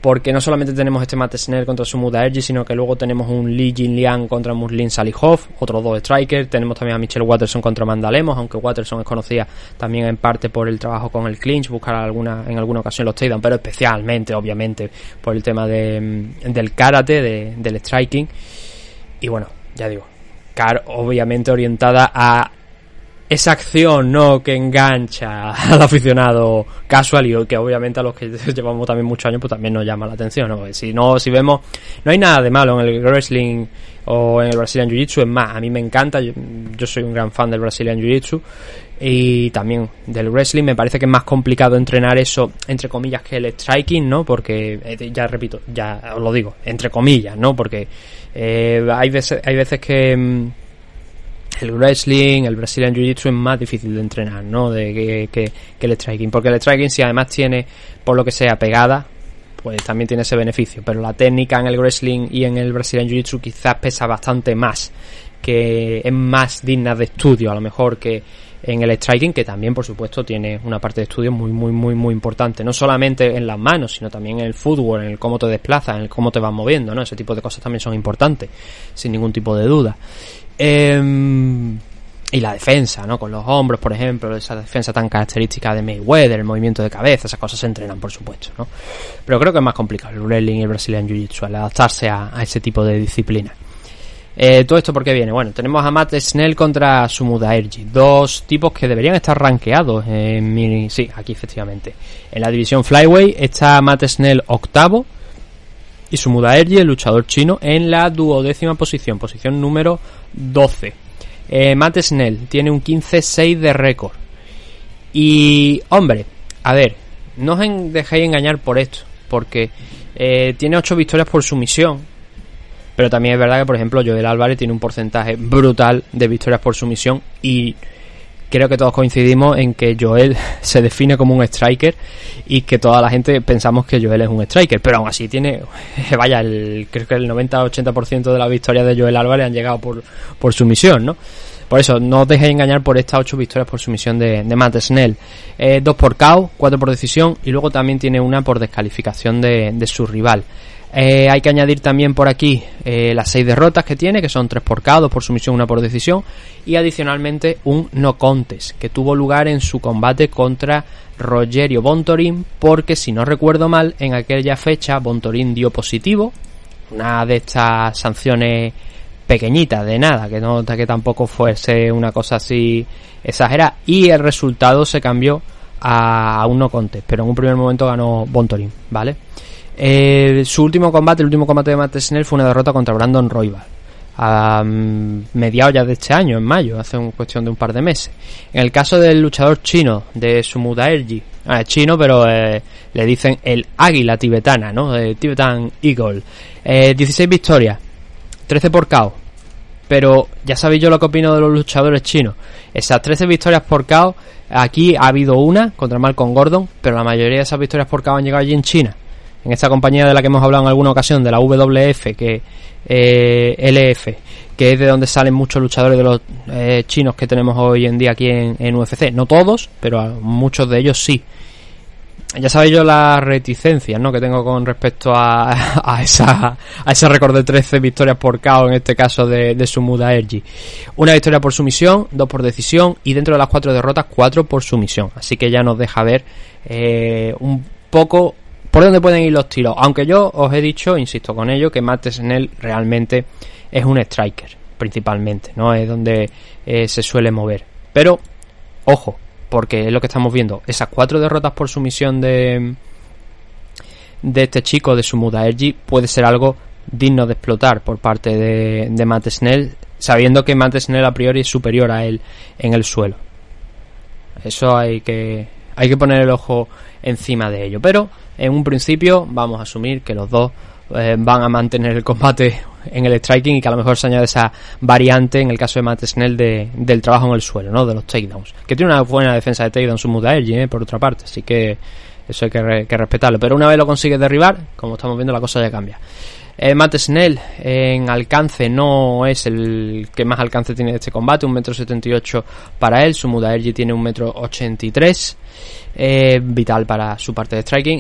porque no solamente tenemos este Matt Snell contra Sumu Daerji, sino que luego tenemos un Li Jinliang contra Muslin Salihov, otros 2 strikers. Tenemos también a Michelle Waterson contra Amanda Lemos, aunque Waterson es conocida también en parte por el trabajo con el clinch, buscar en alguna ocasión los takedown, pero especialmente, obviamente, por el tema del karate, del striking. Y bueno, ya digo, Car obviamente orientada a esa acción, ¿no?, que engancha al aficionado casual y que obviamente a los que llevamos también muchos años pues también nos llama la atención, ¿no? Porque si vemos, no hay nada de malo en el wrestling o en el Brazilian Jiu-Jitsu. Es más, a mí me encanta, yo soy un gran fan del Brazilian Jiu-Jitsu y también del wrestling. Me parece que es más complicado entrenar eso, entre comillas, que el striking, ¿no? Porque, ya repito, ya os lo digo, entre comillas, ¿no? Porque hay veces que el wrestling, el Brazilian Jiu-Jitsu es más difícil de entrenar, ¿no? Que el striking, porque el striking, si además tiene, por lo que sea, pegada, pues también tiene ese beneficio, pero la técnica en el wrestling y en el Brazilian Jiu-Jitsu quizás pesa bastante más, que es más digna de estudio a lo mejor que en el striking, que también por supuesto tiene una parte de estudio muy importante, no solamente en las manos, sino también en el footwork, en el cómo te desplazas, en el cómo te vas moviendo, ¿no? Ese tipo de cosas también son importantes, sin ningún tipo de duda. Y la defensa, ¿no? Con los hombros, por ejemplo, esa defensa tan característica de Mayweather, el movimiento de cabeza, esas cosas se entrenan, por supuesto, ¿no? Pero creo que es más complicado el wrestling y el Brazilian Jiu-Jitsu, al adaptarse a ese tipo de disciplina. Todo esto ¿por qué viene? Bueno, tenemos a Matt Snell contra Sumu Daerji, 2 tipos que deberían estar rankeados sí, aquí efectivamente. En la división Flyweight está Matt Snell 8º y Sumu Daerji, el luchador chino, en la 12ª posición número 12. Matt Snell tiene un 15-6 de récord. Y, hombre, a ver, no os dejéis engañar por esto, porque tiene 8 victorias por sumisión. Pero también es verdad que, por ejemplo, Joel Álvarez tiene un porcentaje brutal de victorias por sumisión y creo que todos coincidimos en que Joel se define como un striker y que toda la gente pensamos que Joel es un striker, pero aún así tiene, vaya, creo que el 90-80% de las victorias de Joel Álvarez han llegado por sumisión, ¿no? Por eso, no os dejéis engañar por estas 8 victorias por sumisión de Matt Snell. 2 por KO, 4 por decisión y luego también tiene una por descalificación de su rival. Hay que añadir también por aquí las 6 derrotas que tiene, que son 3 por KO, 2 por sumisión, 1 por decisión, y adicionalmente un no contest que tuvo lugar en su combate contra Rogerio Bontorin, porque si no recuerdo mal, en aquella fecha Bontorin dio positivo, una de estas sanciones pequeñitas de nada, que tampoco fuese una cosa así exagerada, y el resultado se cambió a un no contest, pero en un primer momento ganó Bontorin, ¿vale? Su último combate, el último combate de Matt Snell fue una derrota contra Brandon Royval a mediados ya de este año, en mayo, hace cuestión de un par de meses. En el caso del luchador chino de Sumu Daerji, es chino, pero le dicen el águila tibetana, ¿no? Tibetan Eagle. 16 victorias, 13 por KO. Pero ya sabéis yo lo que opino de los luchadores chinos. Esas 13 victorias por KO, aquí ha habido una contra Malcolm Gordon, pero la mayoría de esas victorias por KO han llegado allí en China, en esta compañía de la que hemos hablado en alguna ocasión, de la WWF, que LF, que es de donde salen muchos luchadores de los chinos que tenemos hoy en día aquí en UFC. No todos, pero muchos de ellos sí. Ya sabéis yo las reticencias, ¿no?, que tengo con respecto a ese récord de 13 victorias por KO, en este caso de Sumu Daerji. Una victoria por sumisión, 2 por decisión, y dentro de las 4 derrotas, 4 por sumisión. Así que ya nos deja ver un poco por dónde pueden ir los tiros, aunque yo os he dicho, insisto con ello, que Matt Snell realmente es un striker, principalmente, ¿no? Es donde se suele mover. Pero, ojo, porque es lo que estamos viendo, esas 4 derrotas por sumisión de este chico, de Sumu Daerji, puede ser algo digno de explotar por parte de Matt Snell, sabiendo que Matt Snell a priori es superior a él en el suelo. Eso hay que poner el ojo encima de ello, pero en un principio vamos a asumir que los dos van a mantener el combate en el striking y que a lo mejor se añade esa variante en el caso de Matt Snell del trabajo en el suelo, ¿no?, de los takedowns, que tiene una buena defensa de takedowns Sumu Daerji, por otra parte, así que eso hay que respetarlo, pero una vez lo consigues derribar, como estamos viendo, la cosa ya cambia. Matt Snell en alcance no es el que más alcance tiene de este combate, 1,78 m para él. Sumu Daerji tiene 1,83 m. vital para su parte de striking.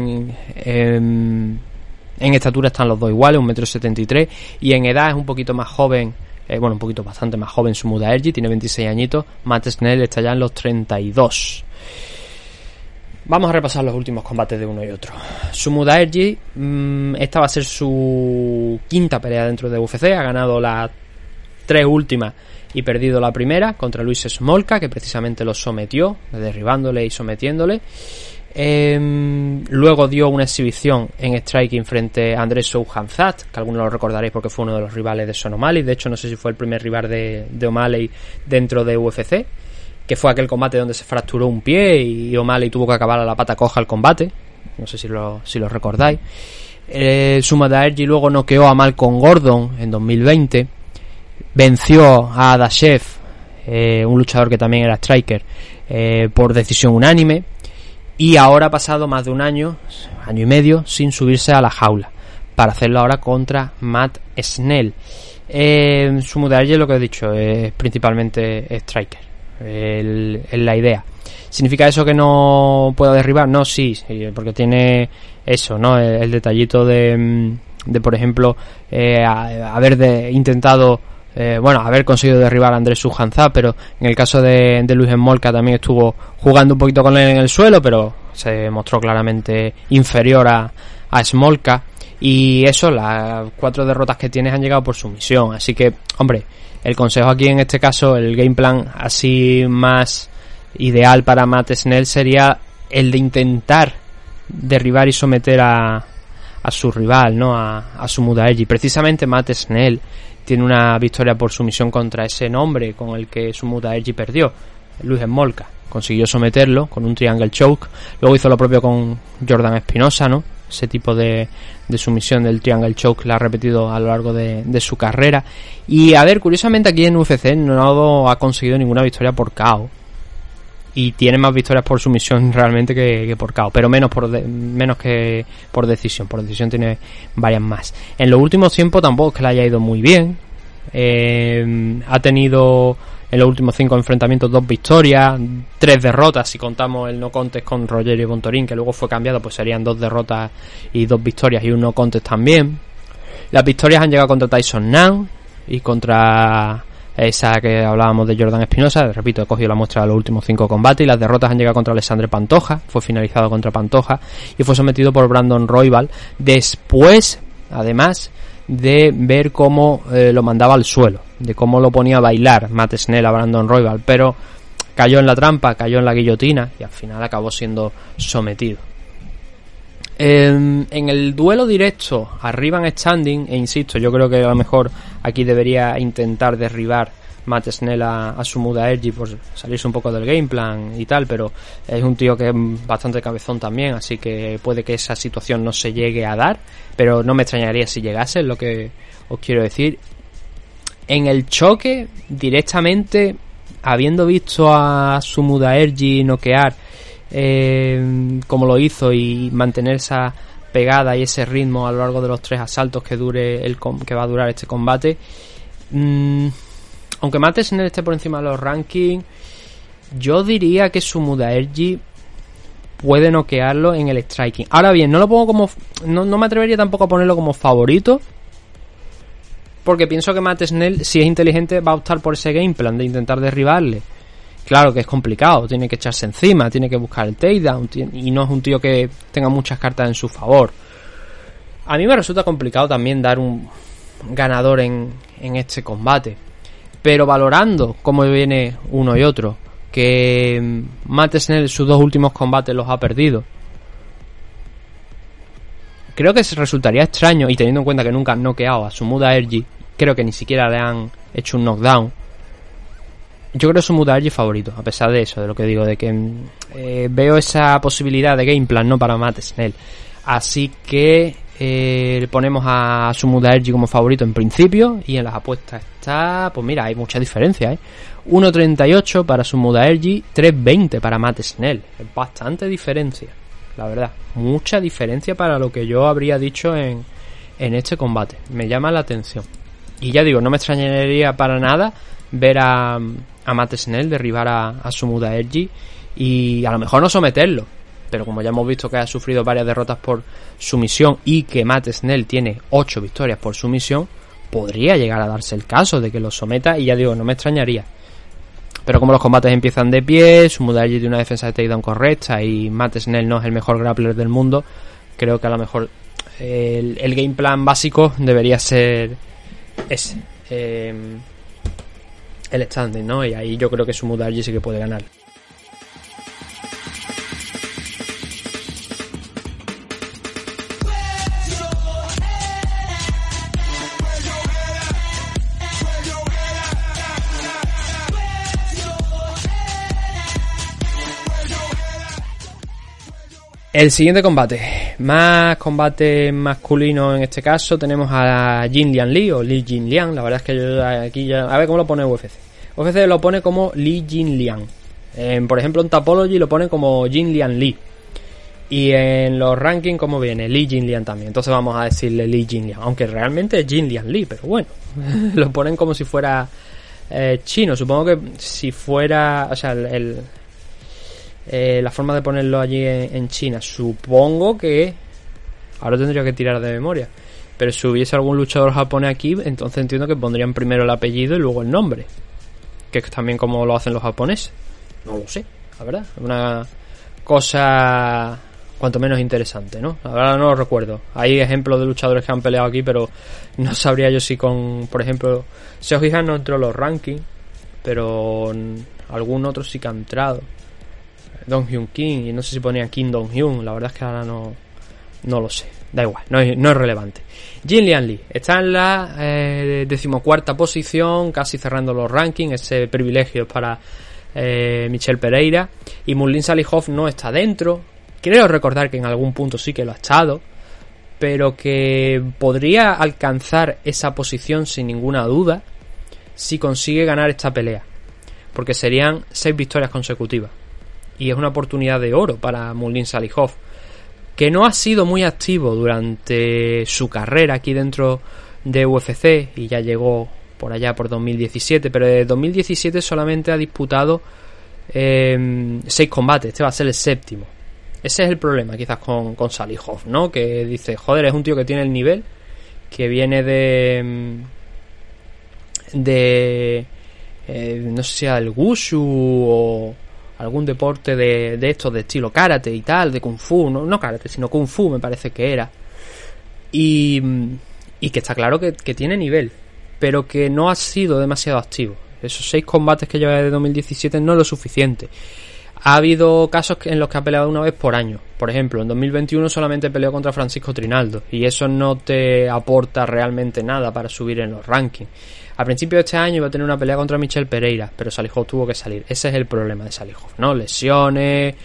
En estatura están los dos iguales, 1,73 m, y en edad es un poquito más joven, un poquito bastante más joven Su Mudaerji, tiene 26 añitos. Matt Snell está ya en los 32. Vamos a repasar los últimos combates de uno y otro. Su Mudaerji, esta va a ser su quinta pelea dentro de UFC. Ha ganado las 3 últimas y perdido la primera contra Luis Smolka, que precisamente lo sometió, derribándole y sometiéndole. Luego dio una exhibición en striking frente a Andrés Souhanzad, que algunos lo recordaréis porque fue uno de los rivales de Sean O'Malley. De hecho, no sé si fue el primer rival de O'Malley dentro de UFC, que fue aquel combate donde se fracturó un pie y O'Malley tuvo que acabar a la pata coja el combate. No sé si lo recordáis. Su Mudaerji luego noqueó a Malcolm Gordon en 2020. Venció a Adashev, un luchador que también era striker, por decisión unánime. Y ahora ha pasado más de un año y medio sin subirse a la jaula, para hacerlo ahora contra Matt Snell. Su Mudaerji, lo que he dicho, es principalmente striker. Es la idea. ¿Significa eso que no pueda derribar? No, sí, porque tiene eso, ¿no? El detallito de por ejemplo, haber intentado, haber conseguido derribar a Andrés Souhanzad, pero en el caso de Luis Smolka también estuvo jugando un poquito con él en el suelo, pero se mostró claramente inferior a Smolka. Y eso, las 4 derrotas que tienes han llegado por sumisión. Así que, hombre, el consejo aquí en este caso, el game plan así más ideal para Matt Snell sería el de intentar derribar y someter a su rival, ¿no? A Su Mudaerji. Precisamente Matt Snell tiene una victoria por sumisión contra ese nombre con el que Su Mudaerji perdió, Luis Smolka. Consiguió someterlo con un triangle choke. Luego hizo lo propio con Jordan Espinosa, ¿no? Ese tipo de sumisión del triangle choke la ha repetido a lo largo de su carrera. Y a ver, curiosamente aquí en UFC no ha conseguido ninguna victoria por KO. Y tiene más victorias por sumisión realmente que por KO, pero menos que por decisión. Por decisión tiene varias más. En los últimos tiempos tampoco es que le haya ido muy bien. Ha tenido en los últimos 5 enfrentamientos 2 victorias, 3 derrotas. Si contamos el no contest con Rogerio Bontorin, que luego fue cambiado, pues serían 2 derrotas y 2 victorias y un no contest también. Las victorias han llegado contra Tyson Nam y contra esa que hablábamos de Jordan Espinosa. Repito, he cogido la muestra de los últimos 5 combates. Y las derrotas han llegado contra Alexandre Pantoja, fue finalizado contra Pantoja y fue sometido por Brandon Royval después, además, de ver cómo lo mandaba al suelo, de cómo lo ponía a bailar Matt Snell a Brandon Royval, pero cayó en la trampa, cayó en la guillotina y al final acabó siendo sometido. En el duelo directo arriba en standing, e insisto, yo creo que a lo mejor aquí debería intentar derribar Matt Snell a Su Mudaerji por salirse un poco del game plan y tal, pero es un tío que es bastante cabezón también, así que puede que esa situación no se llegue a dar, pero no me extrañaría si llegase, es lo que os quiero decir. En el choque, directamente, habiendo visto a Su Mudaerji noquear como lo hizo y mantener esa pegada y ese ritmo a lo largo de los 3 asaltos que va a durar este combate, aunque Matt Snell esté por encima de los rankings, yo diría que Su Mudaerji puede noquearlo en el striking. Ahora bien, no lo pongo como no me atrevería tampoco a ponerlo como favorito, porque pienso que Matt Snell, si es inteligente, va a optar por ese game plan de intentar derribarle. Claro que es complicado, tiene que echarse encima, tiene que buscar el takedown, y no es un tío que tenga muchas cartas en su favor. A mí me resulta complicado también dar un ganador en este combate, pero valorando cómo viene uno y otro, que Matt Snell sus 2 últimos combates los ha perdido, creo que se resultaría extraño, y teniendo en cuenta que nunca han noqueado a Su Mudaerji, creo que ni siquiera le han hecho un knockdown. Yo creo que Su Mudaerji favorito, a pesar de eso, de lo que digo, de que veo esa posibilidad de game plan, ¿no?, para Matt Snell. Así que le ponemos a Su Mudaerji como favorito en principio, y en las apuestas está, pues mira, hay mucha diferencia, 1.38 para Su Mudaerji, 3.20 para Matt Snell. Es bastante diferencia, la verdad, mucha diferencia para lo que yo habría dicho en este combate. Me llama la atención, y ya digo, no me extrañaría para nada ver a Matt Snell derribar a Su Mudaerji y a lo mejor no someterlo, pero como ya hemos visto que ha sufrido varias derrotas por sumisión y que Matt Snell tiene 8 victorias por sumisión, podría llegar a darse el caso de que lo someta, y ya digo, no me extrañaría. Pero como los combates empiezan de pie, Sumudaerji tiene una defensa de takedown correcta y Matt Snell no es el mejor grappler del mundo, creo que a lo mejor el game plan básico debería ser ese, el standing, ¿no? Y ahí yo creo que Sumudaerji sí que puede ganar. El siguiente combate, más combate masculino en este caso, tenemos a Jinlian Lee o Li Jinlian. La verdad es que yo aquí ya... A ver cómo lo pone UFC. UFC lo pone como Li Jinlian. Por ejemplo en Tapology lo pone como Jinlian Lee. Y en los rankings como viene Li Jinlian también. Entonces vamos a decirle Li Jinlian. Aunque realmente es Jinlian Lee, pero bueno. Lo ponen como si fuera chino. Supongo que si fuera... O sea, la forma de ponerlo allí en China, supongo que ahora tendría que tirar de memoria, pero si hubiese algún luchador japonés aquí, entonces entiendo que pondrían primero el apellido y luego el nombre, que es también como lo hacen los japoneses. No lo sé, la verdad, una cosa cuanto menos interesante, ¿no? La verdad no lo recuerdo. Hay ejemplos de luchadores que han peleado aquí, pero no sabría yo si con, por ejemplo, Seo Hee-han no entró en los rankings, pero algún otro sí que ha entrado. Dong Hyun Kim, y no sé si ponía Kim Dong Hyun, la verdad es que ahora no lo sé, da igual, no es relevante. Jinlian Lee está en la 14ª posición, casi cerrando los rankings, ese privilegio es para Michelle Pereira, y Muslin Salihoff no está dentro. Creo recordar que en algún punto sí que lo ha estado, pero que podría alcanzar esa posición sin ninguna duda si consigue ganar esta pelea, porque serían 6 victorias consecutivas. Y es una oportunidad de oro para Muslin Salihoff, que no ha sido muy activo durante su carrera aquí dentro de UFC, y ya llegó por allá por 2017, pero de 2017 solamente ha disputado 6 combates. Este va a ser el 7º. Ese es el problema quizás con Salihoff, ¿no? Que dice, joder, es un tío que tiene el nivel, que viene de no sé si sea el Wushu o algún deporte de estos de estilo karate y tal, de kung fu, no karate, sino kung fu me parece que era, y que está claro que tiene nivel, pero que no ha sido demasiado activo. Esos 6 combates que lleva de 2017 no es lo suficiente. Ha habido casos en los que ha peleado una vez por año. Por ejemplo, en 2021 solamente peleó contra Francisco Trinaldo, y eso no te aporta realmente nada para subir en los rankings. A principio de este año iba a tener una pelea contra Michelle Pereira, pero Salihoff tuvo que salir. Ese es el problema de Salihoff, ¿no? Lesiones,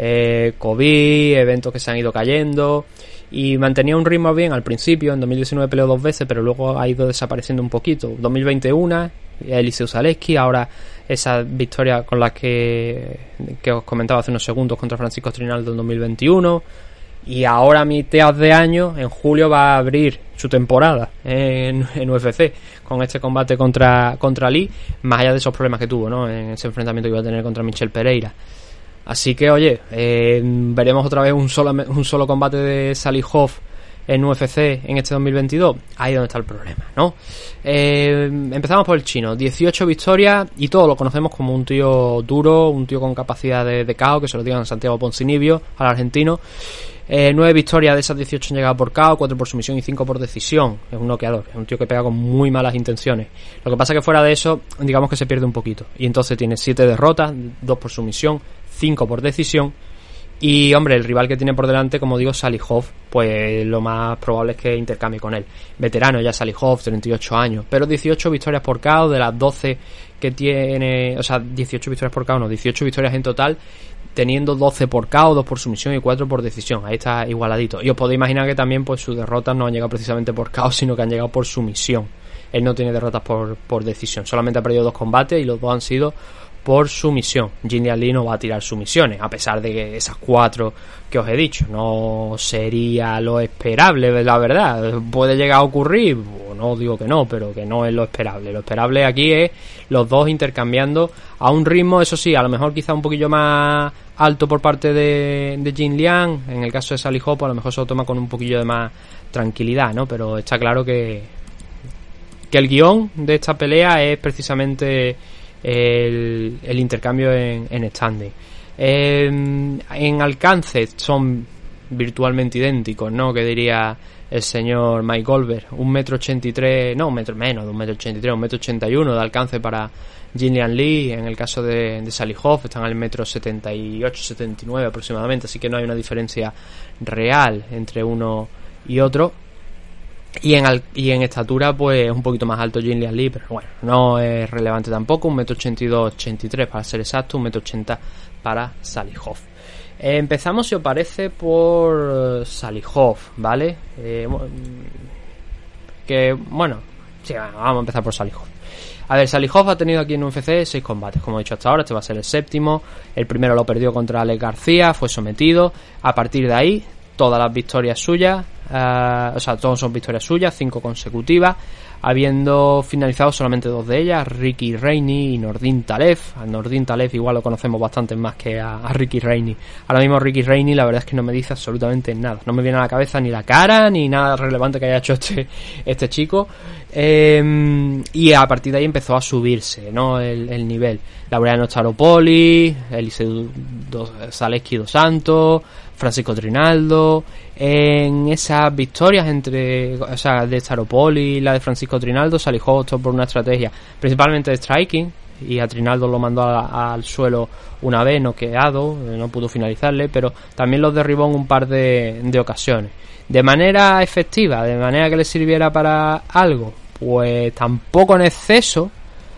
COVID, eventos que se han ido cayendo, y mantenía un ritmo bien al principio. En 2019 peleó 2 veces, pero luego ha ido desapareciendo un poquito. 2021, Eliseu Zaleski, ahora esa victoria con la que os comentaba hace unos segundos contra Francisco Trinaldo en 2021. Y ahora a mitad de año, en julio, va a abrir su temporada en UFC con este combate contra Lee, más allá de esos problemas que tuvo, ¿no? En ese enfrentamiento que iba a tener contra Michelle Pereira. Así que, oye, veremos otra vez un solo combate de Salihoff en UFC en este 2022. Ahí es donde está el problema, ¿no? Empezamos por el chino. 18 victorias, y todos lo conocemos como un tío duro, un tío con capacidad de KO, que se lo digan a Santiago Ponzinibbio, al argentino. 9 victorias de esas 18 han llegado por KO, 4 por sumisión y 5 por decisión. Es un noqueador, es un tío que pega con muy malas intenciones. Lo que pasa es que fuera de eso, digamos que se pierde un poquito, y entonces tiene 7 derrotas, 2 por sumisión, 5 por decisión. Y hombre, el rival que tiene por delante, como digo, Salihoff, pues lo más probable es que intercambie con él. Veterano ya Salihoff, 38 años, pero 18 victorias por KO de las 12 que tiene, o sea, 18 victorias por KO, no, 18 victorias en total, teniendo 12 por KO, 2 por sumisión y 4 por decisión. Ahí está igualadito. Y os podéis imaginar que también pues sus derrotas no han llegado precisamente por KO, sino que han llegado por sumisión. Él no tiene derrotas por decisión, solamente ha perdido 2 combates y los 2 han sido por sumisión. Jinlian Lee no va a tirar sumisiones, a pesar de que esas 4 que os he dicho no sería lo esperable, la verdad. Puede llegar a ocurrir, no digo que no, pero que no es lo esperable. Lo esperable aquí es los dos intercambiando a un ritmo, eso sí, a lo mejor quizá un poquillo más alto por parte de Jin Liang. En el caso de Sally Hope a lo mejor se lo toma con un poquillo de más tranquilidad, ¿no? Pero está claro que el guión de esta pelea es precisamente el intercambio en standing. En alcance son virtualmente idénticos, ¿no? Que diría el señor Mike Goldberg, 1,83 m, no, un metro menos de 1,83 m, 1,81 m de alcance para Jin Lian Li. En el caso de Sally Hope están al 1,78 m, 79 m aproximadamente, así que no hay una diferencia real entre uno y otro. Y en estatura pues un poquito más alto Jin Lian Li, pero bueno, no es relevante tampoco, 1,82 m, 83 para ser exacto, 1,80 m para Sally Hope. Empezamos, si os parece, por Sally Hope, ¿vale? Sí, vamos a empezar por Sally Hope. A ver, Sally Hope ha tenido aquí en UFC 6 combates, como he dicho hasta ahora. Este va a ser el séptimo. El primero lo perdió contra Alex García, fue sometido. A partir de ahí, todas las victorias suyas, todos son victorias suyas, 5 consecutivas, habiendo finalizado solamente 2 de ellas, Ricky Rainey y Nordin Talev. A Nordin Talev igual lo conocemos bastante más que a Ricky Rainey. Ahora mismo Ricky Rainey la verdad es que no me dice absolutamente nada, no me viene a la cabeza ni la cara ni nada relevante que haya hecho este chico. Y a partir de ahí empezó a subirse, ¿no? el nivel. Laureano Staropoli, Eliseu Zaleski dos Santos, Francisco Trinaldo. En esas victorias de Staropoli y la de Francisco Trinaldo, Sally Hope optó por una estrategia principalmente de striking, y a Trinaldo lo mandó al suelo una vez noqueado, no pudo finalizarle, pero también los derribó en un par de ocasiones. De manera efectiva, de manera que le sirviera para algo, pues tampoco en exceso,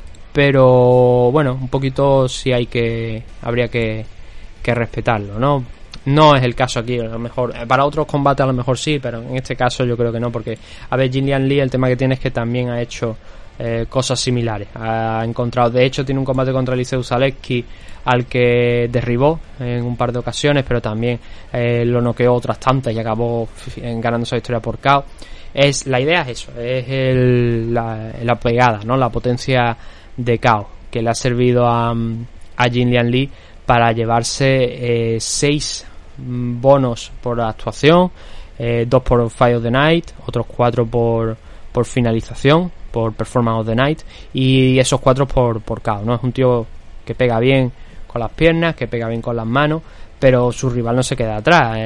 pero bueno, un poquito sí habría que respetarlo, ¿no? No es el caso aquí, a lo mejor para otros combates a lo mejor sí, pero en este caso yo creo que no, porque a ver, Jin Lian Li, el tema que tiene es que también ha hecho cosas similares. Ha encontrado, de hecho tiene un combate contra Eliseu Zaleski al que derribó en un par de ocasiones, pero también lo noqueó otras tantas y acabó ganando esa victoria por KO. La idea es eso, es la pegada, ¿no? La potencia de KO que le ha servido a Jin Lian Li para llevarse 6 bonos por actuación, 2 por Fight of the Night, otros 4 por finalización, por Performance of the Night, y esos 4 por KO, ¿no? Es un tío que pega bien con las piernas, que pega bien con las manos, pero su rival no se queda atrás.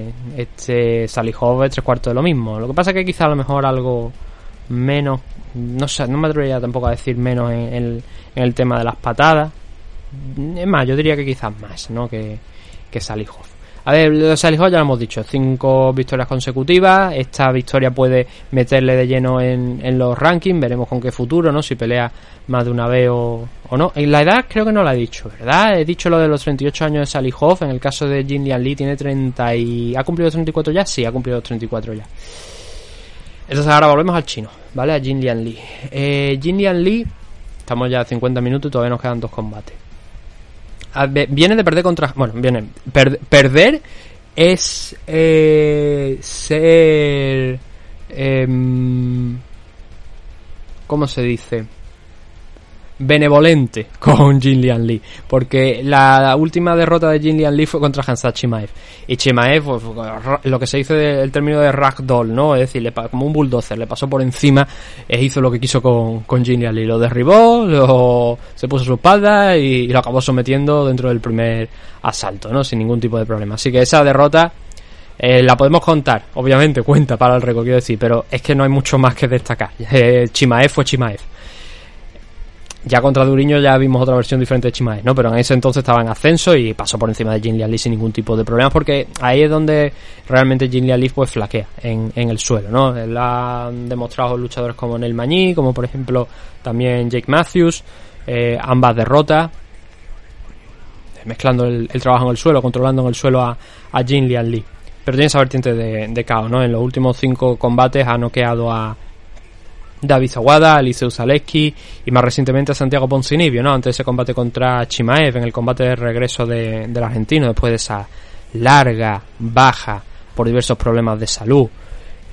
Sally Hope es 3/4 de lo mismo. Lo que pasa es que quizá a lo mejor algo menos, no sé, no me atrevería tampoco a decir menos en el tema de las patadas. Es más, yo diría que quizás más, ¿no? que Sally Hope. A ver, Sally Hope ya lo hemos dicho, 5 victorias consecutivas. Esta victoria puede meterle de lleno en los rankings. Veremos con qué futuro, ¿no? Si pelea más de una vez o no. En la edad creo que no la he dicho, ¿verdad? He dicho lo de los 38 años de Sally Hope. En el caso de Jin Lian Li tiene 30 y... ¿Ha cumplido 34 ya? Sí, ha cumplido 34 ya. Entonces ahora volvemos al chino, ¿vale? A Jin Lian Li. Jin Lian Li, estamos ya a 50 minutos y todavía nos quedan 2 combates. Viene de perder contra... Bueno, perder es ser... ¿cómo se dice? Benevolente con Jin Lian Li, porque la última derrota de Jin Lian Li fue contra Khamzat Chimaev, y Chimaev pues, lo que se dice el término de ragdoll, ¿no? Es decir, como un bulldozer, le pasó por encima e hizo lo que quiso con Jin Lian Li, lo derribó, se puso a su espalda y lo acabó sometiendo dentro del primer asalto, ¿no? Sin ningún tipo de problema. Así que esa derrota la podemos contar, obviamente cuenta para el récord, quiero decir, pero es que no hay mucho más que destacar. Chimaev fue Chimaev. Ya contra Duriño ya vimos otra versión diferente de Chimaev, ¿no? Pero en ese entonces estaba en ascenso y pasó por encima de Jin Lian Li sin ningún tipo de problemas, porque ahí es donde realmente Jin Lian Li pues flaquea en el suelo, ¿no? Él ha demostrado luchadores como Neil Magny, como por ejemplo también Jake Matthews, ambas derrotas, mezclando el trabajo en el suelo, controlando en el suelo a Jin Lian Li. Pero tiene esa vertiente de KO, ¿no? En los últimos 5 combates ha noqueado a David Zawada, Eliseu Zaleski y más recientemente a Santiago Ponzinibbio, ¿no? Antes de ese combate contra Chimaev, en el combate de regreso del argentino, después de esa larga baja por diversos problemas de salud.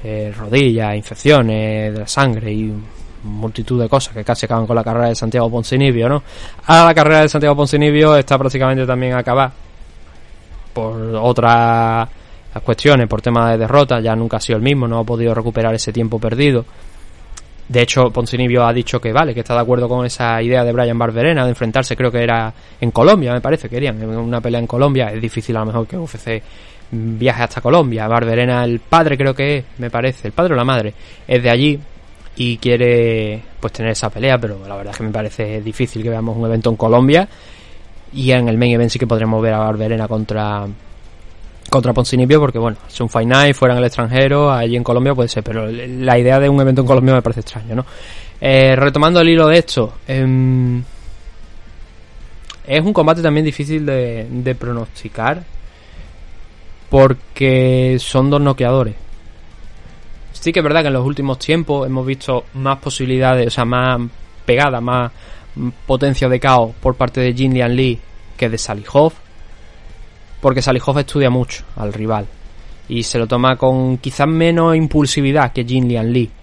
rodillas, infecciones de la sangre y multitud de cosas que casi acaban con la carrera de Santiago Ponzinibbio, ¿no? Ahora la carrera de Santiago Ponzinibbio está prácticamente también acabada por otras cuestiones, por tema de derrota. Ya nunca ha sido el mismo, no ha podido recuperar ese tiempo perdido. De hecho, Ponzinibbio ha dicho que vale, que está de acuerdo con esa idea de Bryan Barberena de enfrentarse, creo que era en Colombia, me parece, querían una pelea en Colombia. Es difícil a lo mejor que UFC viaje hasta Colombia. Barberena, el padre creo que es, me parece, el padre o la madre, es de allí y quiere pues tener esa pelea, pero la verdad es que me parece difícil que veamos un evento en Colombia. Y en el main event sí que podremos ver a Barberena contra Ponzinibbio, porque bueno, es un Fight Night fuera en el extranjero, allí en Colombia puede ser, pero la idea de un evento en Colombia me parece extraño, ¿no? Retomando el hilo de esto, es un combate también difícil de pronosticar, porque son dos noqueadores. Sí que es verdad que en los últimos tiempos hemos visto más posibilidades, o sea, más pegada, más potencia de KO por parte de Jin Lian Lee que de Salihov, porque Salihov estudia mucho al rival y se lo toma con quizás menos impulsividad que Jin Lian Lee.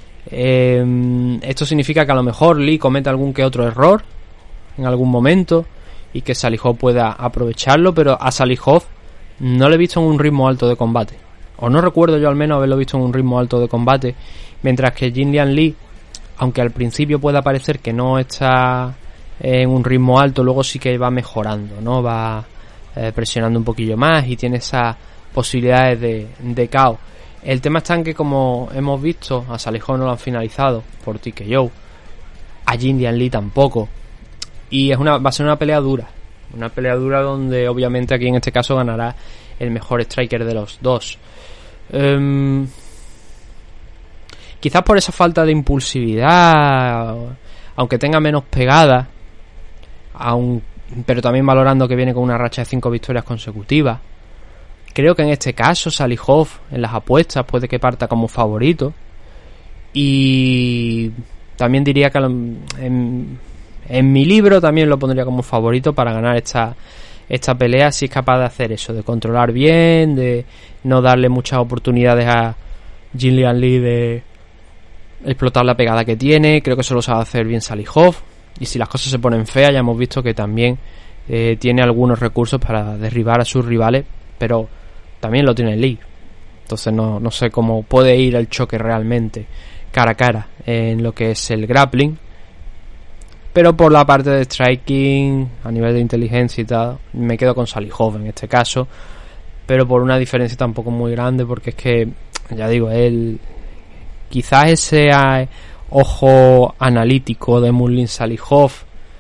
Esto significa que a lo mejor Lee comete algún que otro error en algún momento y que Salihov pueda aprovecharlo, pero a Salihov no le he visto en un ritmo alto de combate, o no recuerdo yo al menos haberlo visto en un ritmo alto de combate, mientras que Jin Lian Lee, aunque al principio pueda parecer que no está en un ritmo alto, luego sí que va mejorando, ¿no? Va presionando un poquillo más y tiene esas posibilidades de KO. El tema está en que, como hemos visto, a Salihov no lo han finalizado por TKO, a Jin Lian Lee tampoco, y va a ser una pelea dura donde obviamente aquí en este caso ganará el mejor striker de los dos. Quizás por esa falta de impulsividad, aunque tenga menos pegada, pero también valorando que viene con una racha de 5 victorias consecutivas, creo que en este caso Salihov en las apuestas puede que parta como favorito, y también diría que en mi libro también lo pondría como favorito para ganar esta pelea, si es capaz de hacer eso, de controlar bien, de no darle muchas oportunidades a Jin Lian Lee de explotar la pegada que tiene. Creo que eso lo sabe hacer bien Salihov, y si las cosas se ponen feas ya hemos visto que también tiene algunos recursos para derribar a sus rivales, pero también lo tiene Lee. Entonces no sé cómo puede ir el choque realmente cara a cara en lo que es el grappling, pero por la parte de striking, a nivel de inteligencia y tal, me quedo con Salihov en este caso, pero por una diferencia tampoco muy grande, porque es que, ya digo, él quizás ese ojo analítico de Mullin Salihov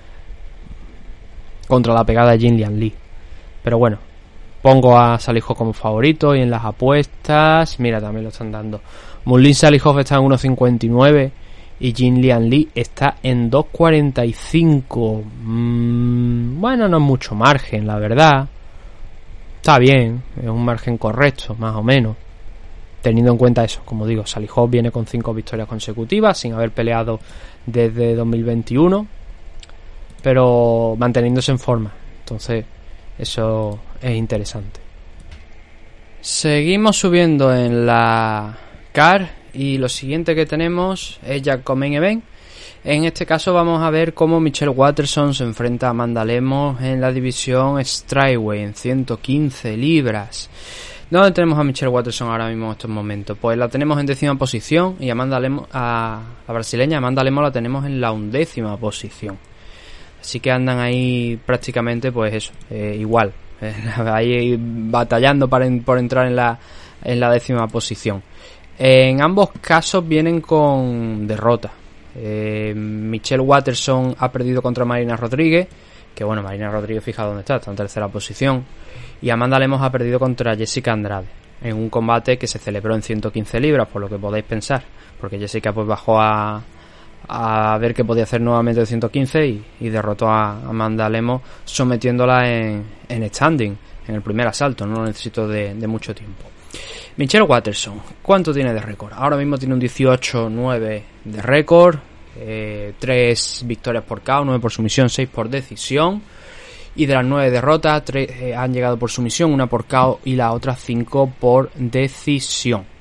contra la pegada de Jin Lian Lee. Pero bueno, pongo a Salihov como favorito, y en las apuestas, mira, también lo están dando. Mullin Salihov está en 1.59 y Jin Lian Lee está en 2.45. Bueno, no es mucho margen, la verdad. Está bien, es un margen correcto, más o menos, teniendo en cuenta eso. Como digo, Salihov viene con 5 victorias consecutivas sin haber peleado desde 2021, pero manteniéndose en forma. Entonces eso es interesante. Seguimos subiendo en la card, y lo siguiente que tenemos es ya con main event. En este caso vamos a ver cómo Michelle Waterson se enfrenta a Amanda Lemos en la división Strawweight en 115 libras. ¿Dónde tenemos a Michelle Waterson ahora mismo en estos momentos? Pues la tenemos en 10ª posición, y Amanda Lemos, a la brasileña Amanda Lemos, la tenemos en la 11ª posición. Así que andan ahí prácticamente pues eso, igual, ahí batallando por entrar en la 10ª posición. En ambos casos vienen con derrota. Michelle Waterson ha perdido contra Marina Rodríguez, que bueno, Marina Rodríguez, fija dónde está en 3ª posición, y Amanda Lemos ha perdido contra Jessica Andrade en un combate que se celebró en 115 libras, por lo que podéis pensar, porque Jessica pues bajó a ver qué podía hacer nuevamente de 115 y derrotó a Amanda Lemos, sometiéndola en standing en el primer asalto. No necesito de mucho tiempo. Michelle Waterson, ¿cuánto tiene de récord? Ahora mismo tiene un 18-9 de récord, 3 victorias por KO, 9 por sumisión, 6 por decisión, y de las 9 derrotas, 3 han llegado por sumisión, 1 por KO y la otra 5 por decisión.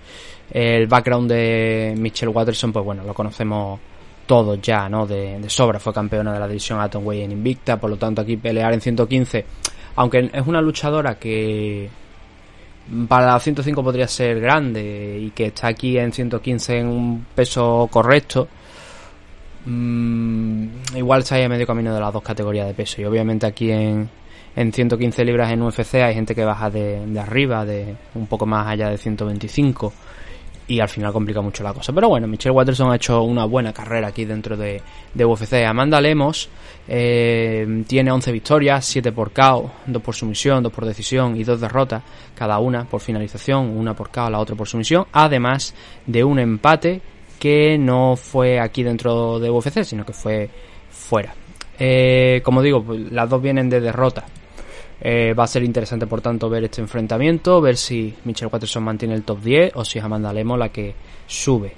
El background de Michelle Waterson, pues bueno, lo conocemos todos ya, ¿no? De sobra. Fue campeona de la división Atomweight en Invicta, por lo tanto aquí pelear en 115, aunque es una luchadora que para la 105 podría ser grande y que está aquí en 115 en un peso correcto, igual está ahí a medio camino de las dos categorías de peso. Y obviamente aquí en 115 libras en UFC hay gente que baja de arriba, de un poco más allá de 125, y al final complica mucho la cosa. Pero bueno, Michelle Waterson ha hecho una buena carrera aquí dentro de UFC. Amanda Lemos tiene 11 victorias, 7 por KO, 2 por sumisión, 2 por decisión y 2 derrotas, cada una por finalización, una por KO, la otra por sumisión, además de un empate que no fue aquí dentro de UFC, sino que fue fuera. Como digo, pues, las dos vienen de derrota. Va a ser interesante, por tanto, ver este enfrentamiento, ver si Michelle Waterson mantiene el top 10 o si es Amanda Lemos la que sube.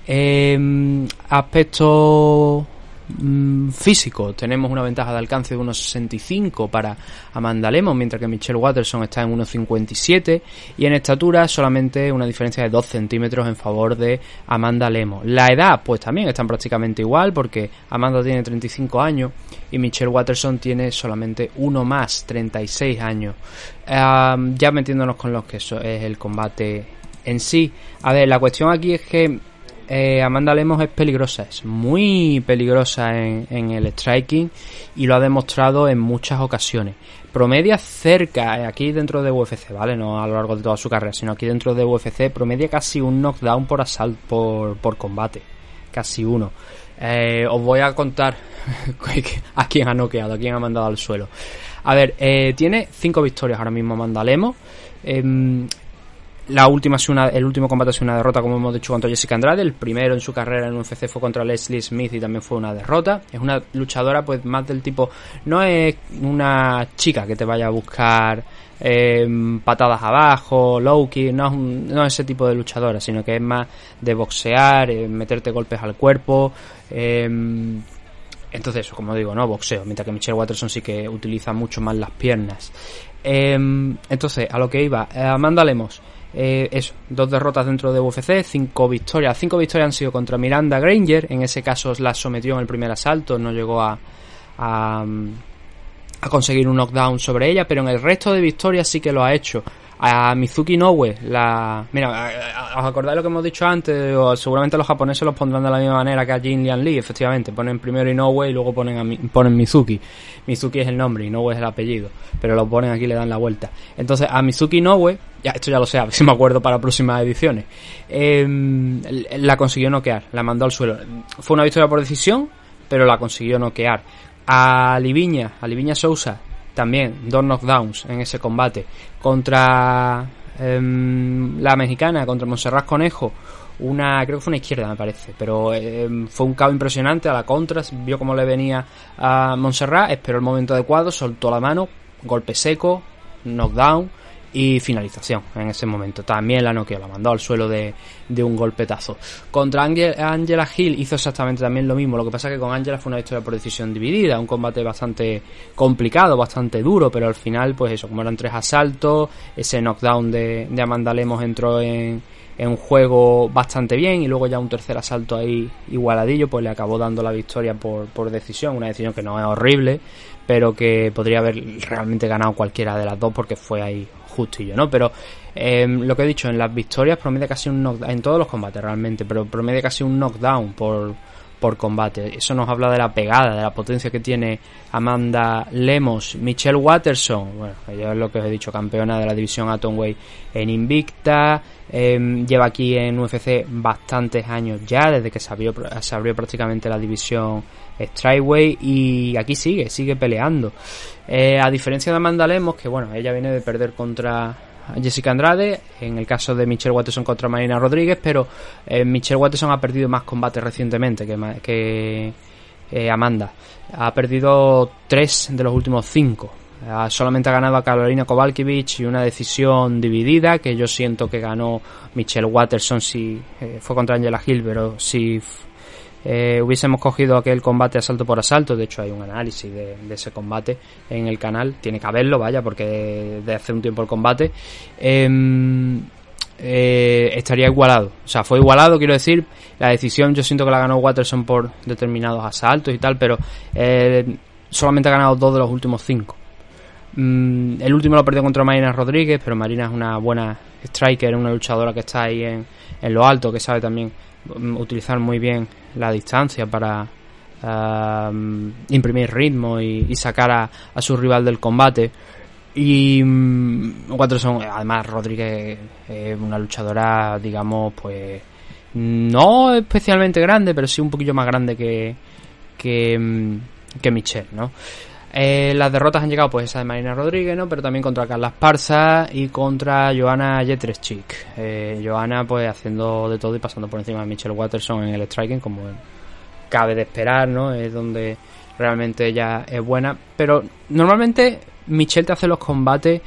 Aspecto físico, tenemos una ventaja de alcance de 1,65 para Amanda Lemos, mientras que Michelle Waterson está en 1,57, y en estatura solamente una diferencia de 2 centímetros en favor de Amanda Lemos. La edad, pues también están prácticamente igual, porque Amanda tiene 35 años y Michelle Waterson tiene solamente uno más, 36 años. Ya metiéndonos con lo que eso es el combate en sí. A ver, la cuestión aquí es que Amanda Lemos es peligrosa, es muy peligrosa en el striking, y lo ha demostrado en muchas ocasiones. Promedia cerca, aquí dentro de UFC, ¿vale? No a lo largo de toda su carrera, sino aquí dentro de UFC, promedia casi un knockdown por asalto, por combate. Casi uno. Os voy a contar a quién ha noqueado, a quién ha mandado al suelo. A ver, tiene 5 victorias ahora mismo Amanda Lemos. La última el último combate ha sido una derrota, como hemos dicho, contra Jessica Andrade. El primero en su carrera en UFC fue contra Leslie Smith y también fue una derrota. Es una luchadora pues más del tipo, no es una chica que te vaya a buscar patadas abajo, low kick, no es ese tipo de luchadora, sino que es más de boxear, meterte golpes al cuerpo. Entonces eso, como digo, no boxeo, mientras que Michelle Waterson sí que utiliza mucho más las piernas. Entonces, a lo que iba, Amanda Lemos, eso, 2 derrotas dentro de UFC, 5 victorias. 5 victorias han sido contra Miranda Granger, en ese caso la sometió en el primer asalto, no llegó a conseguir un knockdown sobre ella, pero en el resto de victorias sí que lo ha hecho. A Mizuki Inoue, mira, ¿os acordáis lo que hemos dicho antes? O seguramente los japoneses los pondrán de la misma manera que a Jin Lian Lee, efectivamente, ponen primero Inoue y luego ponen Mizuki. Mizuki es el nombre, Inoue es el apellido, pero lo ponen aquí y le dan la vuelta. Entonces, a Mizuki Inoue, esto ya lo sé, a ver si me acuerdo para próximas ediciones, la consiguió noquear, la mandó al suelo. Fue una victoria por decisión, pero la consiguió noquear. A Liviña Sousa, también 2 knockdowns en ese combate. Contra la mexicana, contra Montserrat Conejo, creo que fue una izquierda, me parece, pero fue un KO impresionante a la contra. Vio cómo le venía a Montserrat, esperó el momento adecuado, soltó la mano, golpe seco, knockdown y finalización en ese momento. También la noqueó, la mandó al suelo de un golpetazo. Contra Angela Hill hizo exactamente también lo mismo. Lo que pasa es que con Angela fue una victoria por decisión dividida, un combate bastante complicado, bastante duro, pero al final, pues eso, como eran 3 asaltos, ese knockdown de Amanda Lemos entró en un juego bastante bien, y luego ya un tercer asalto ahí igualadillo, pues le acabó dando la victoria por decisión, una decisión que no es horrible, pero que podría haber realmente ganado cualquiera de las dos, porque fue ahí justillo, ¿no? Pero lo que he dicho, en las victorias promedia casi un knockdown, en todos los combates realmente, pero promedia casi un knockdown por combate. Eso nos habla de la pegada, de la potencia que tiene Amanda Lemos. Michelle Waterson, bueno, ella es lo que os he dicho, campeona de la división Atomweight en Invicta, lleva aquí en UFC bastantes años ya, desde que se abrió prácticamente la división Strawweight, y aquí sigue peleando. A diferencia de Amanda Lemos, que bueno, ella viene de perder contra Jessica Andrade, en el caso de Michelle Waterson contra Marina Rodríguez, pero Michelle Waterson ha perdido más combates recientemente que Amanda. Ha perdido 3 de los últimos 5. Solamente ha ganado a Karolina Kowalkiewicz y una decisión dividida, que yo siento que ganó Michelle Waterson si fue contra Angela Hill, pero si hubiésemos cogido aquel combate asalto por asalto, de hecho hay un análisis de ese combate en el canal, tiene que haberlo, vaya, porque de hace un tiempo el combate, estaría igualado. O sea, fue igualado, quiero decir. La decisión yo siento que la ganó Waterson por determinados asaltos y tal, pero solamente ha ganado 2 de los últimos 5. El último lo perdió contra Marina Rodríguez, pero Marina es una buena striker, una luchadora que está ahí en lo alto, que sabe también utilizar muy bien la distancia para imprimir ritmo y sacar a su rival del combate. Y Waterson, además Rodríguez es una luchadora, digamos, pues no especialmente grande, pero sí un poquillo más grande que Michelle, ¿no? Las derrotas han llegado, pues esa de Marina Rodríguez, ¿no? Pero también contra Carla Esparza y contra Joanna Jędrzejczyk. Joanna pues haciendo de todo y pasando por encima de Michelle Waterson en el striking, como cabe de esperar, ¿no? Es donde realmente ella es buena, pero normalmente Michelle te hace los combates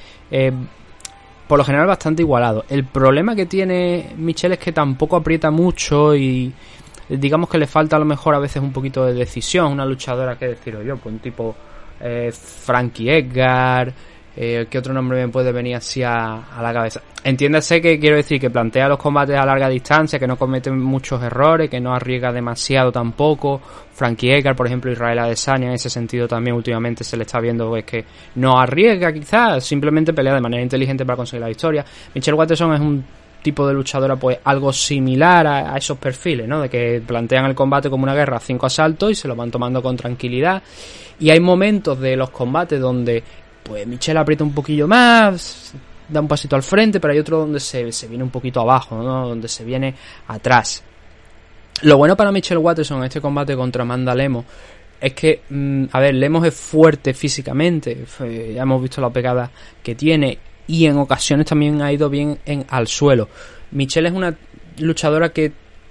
por lo general bastante igualados. El problema que tiene Michelle es que tampoco aprieta mucho y digamos que le falta a lo mejor a veces un poquito de decisión. Una luchadora, que deciros yo, pues un tipo Frankie Edgar, ¿qué otro nombre me puede venir así a la cabeza? Entiéndase que quiero decir que plantea los combates a larga distancia, que no comete muchos errores, que no arriesga demasiado tampoco. Frankie Edgar, por ejemplo, Israel Adesanya, en ese sentido también últimamente se le está viendo pues, que no arriesga quizás, simplemente pelea de manera inteligente para conseguir la victoria. Michelle Waterson es un tipo de luchadora pues algo similar a esos perfiles, ¿no? De que plantean el combate como una guerra, 5 asaltos y se lo van tomando con tranquilidad. Y hay momentos de los combates donde pues Michelle aprieta un poquillo más, da un pasito al frente, pero hay otro donde se viene un poquito abajo, ¿no? Donde se viene atrás. Lo bueno para Michelle Waterson en este combate contra Amanda Lemos es que, a ver, Lemos es fuerte físicamente, ya hemos visto la pegada que tiene y en ocasiones también ha ido bien al suelo. Michelle es una luchadora que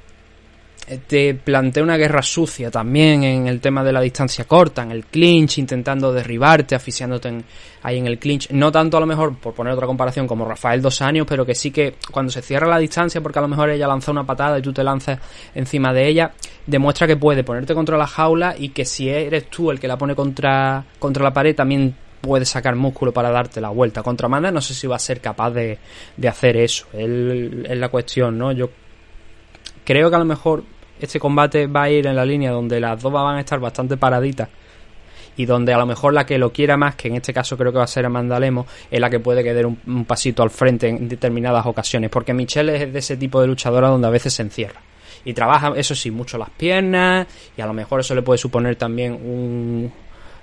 te plantea una guerra sucia también en el tema de la distancia corta, en el clinch, intentando derribarte, asfixiándote ahí en el clinch. No tanto a lo mejor, por poner otra comparación, como Rafael Dos Anjos, pero que sí que cuando se cierra la distancia, porque a lo mejor ella lanza una patada y tú te lanzas encima de ella, demuestra que puede ponerte contra la jaula y que si eres tú el que la pone contra la pared, también puede sacar músculo para darte la vuelta. Contra Amanda no sé si va a ser capaz de hacer eso, es la cuestión, ¿no? Yo creo que a lo mejor este combate va a ir en la línea donde las dos van a estar bastante paraditas y donde a lo mejor la que lo quiera más, que en este caso creo que va a ser Amanda Lemos, es la que puede quedar un pasito al frente en determinadas ocasiones, porque Michelle es de ese tipo de luchadora donde a veces se encierra y trabaja, eso sí, mucho las piernas, y a lo mejor eso le puede suponer también un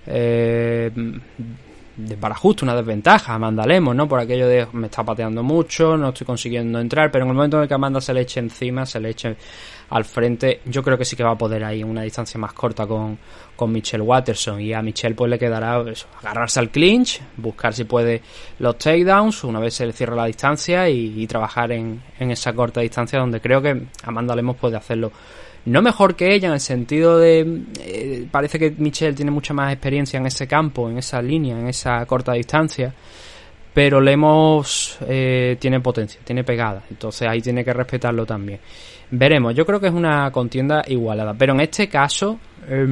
desbarajuste, una desventaja a Amanda Lemos, ¿no? Por aquello de me está pateando mucho, no estoy consiguiendo entrar, pero en el momento en el que Amanda se le eche encima, se le eche al frente, yo creo que sí que va a poder ahí en una distancia más corta con Michelle Waterson, y a Michelle pues le quedará eso, agarrarse al clinch, buscar si puede los takedowns una vez se le cierra la distancia y trabajar en esa corta distancia donde creo que Amanda Lemos puede hacerlo. No mejor que ella en el sentido de parece que Michelle tiene mucha más experiencia en ese campo, en esa línea, en esa corta distancia, pero Lemos tiene potencia, tiene pegada, entonces ahí tiene que respetarlo también. Veremos, yo creo que es una contienda igualada, pero en este caso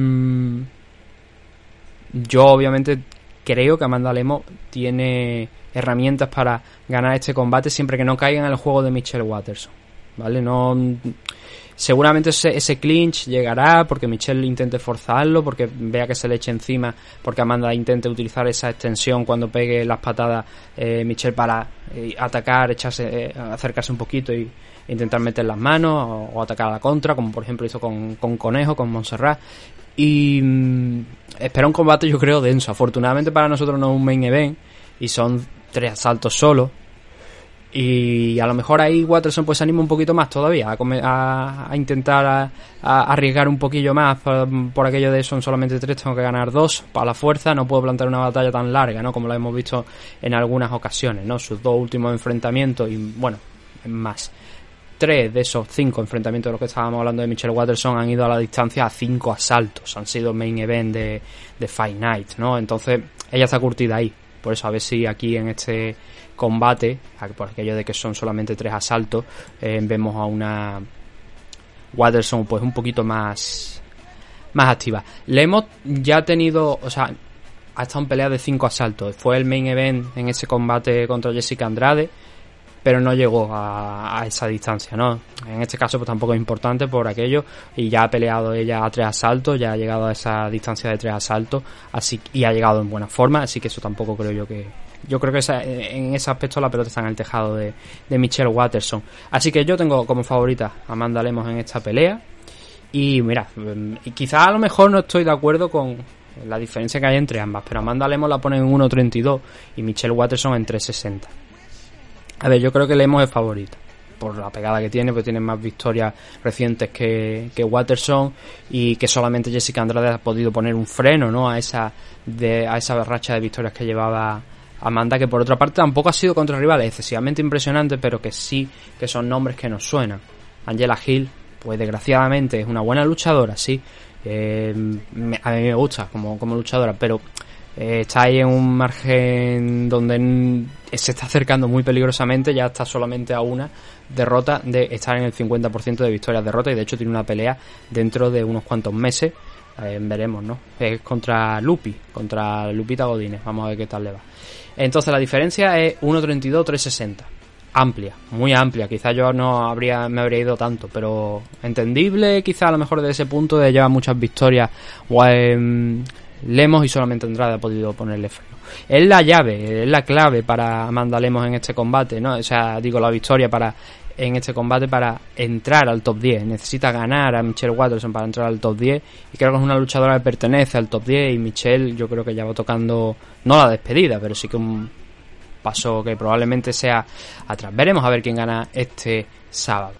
yo obviamente creo que Amanda Lemos tiene herramientas para ganar este combate siempre que no caiga en el juego de Michelle Waterson, ¿vale? No, seguramente ese clinch llegará porque Michelle intente forzarlo, porque vea que se le eche encima, porque Amanda intente utilizar esa extensión cuando pegue las patadas Michelle para atacar, acercarse un poquito y intentar meter las manos o atacar a la contra, como por ejemplo hizo con Conejo, con Montserrat. Y espera un combate, yo creo, denso. Afortunadamente para nosotros no es un main event y son 3 asaltos solos. Y a lo mejor ahí Waterson pues se anima un poquito más todavía a intentar a arriesgar un poquillo más por aquello de son solamente 3, tengo que ganar 2 para la fuerza, no puedo plantear una batalla tan larga, ¿no? Como lo hemos visto en algunas ocasiones, ¿no? Sus 2 últimos enfrentamientos y bueno, más 3 de esos 5 enfrentamientos de los que estábamos hablando de Michelle Waterson han ido a la distancia a 5 asaltos, han sido main event de Fight Night, ¿no? Entonces ella está curtida ahí. Por eso a ver si aquí en este combate, por aquello de que son solamente 3 asaltos, vemos a una Waterson pues un poquito más activa. Lemos ya ha tenido, o sea, ha estado en pelea de 5 asaltos. Fue el main event en ese combate contra Jessica Andrade. pero no llegó a esa distancia, ¿no? En este caso pues tampoco es importante por aquello, y ya ha peleado ella a 3 asaltos, ya ha llegado a esa distancia de 3 asaltos, así, y ha llegado en buena forma, así que eso tampoco creo yo que... Yo creo que en ese aspecto la pelota está en el tejado de Michelle Waterson. Así que yo tengo como favorita a Amanda Lemos en esta pelea. Y mira, quizás a lo mejor no estoy de acuerdo con la diferencia que hay entre ambas, pero Amanda Lemos la pone en 1.32 y Michelle Waterson en 3.60. A ver, yo creo que Lemos es favorita por la pegada que tiene, porque tiene más victorias recientes que Waterson, y que solamente Jessica Andrade ha podido poner un freno, ¿no?, a esa racha de victorias que llevaba Amanda, que por otra parte tampoco ha sido contra rivales excesivamente impresionantes, pero que sí que son nombres que nos suenan. Angela Hill, pues desgraciadamente es una buena luchadora, sí, a mí me gusta como luchadora, pero está ahí en un margen donde se está acercando muy peligrosamente, ya está solamente a una derrota de estar en el 50% de victorias-derrotas, y de hecho tiene una pelea dentro de unos cuantos meses, veremos, ¿no? Es contra Lupita Godínez, vamos a ver qué tal le va. Entonces la diferencia es 1.32, 3.60. Amplia, muy amplia. Quizás yo me habría ido tanto, pero entendible, quizás a lo mejor desde ese punto de llevar muchas victorias Lemos, y solamente Andrade ha podido ponerle freno. Es la llave, es la clave para Amanda Lemos en este combate, ¿no? O sea, digo, la victoria en este combate para entrar al top 10. Necesita ganar a Michelle Waterson para entrar al top 10, y creo que es una luchadora que pertenece al top 10, y Michelle yo creo que ya va tocando, no la despedida, pero sí que un paso que probablemente sea atrás. Veremos a ver quién gana este sábado.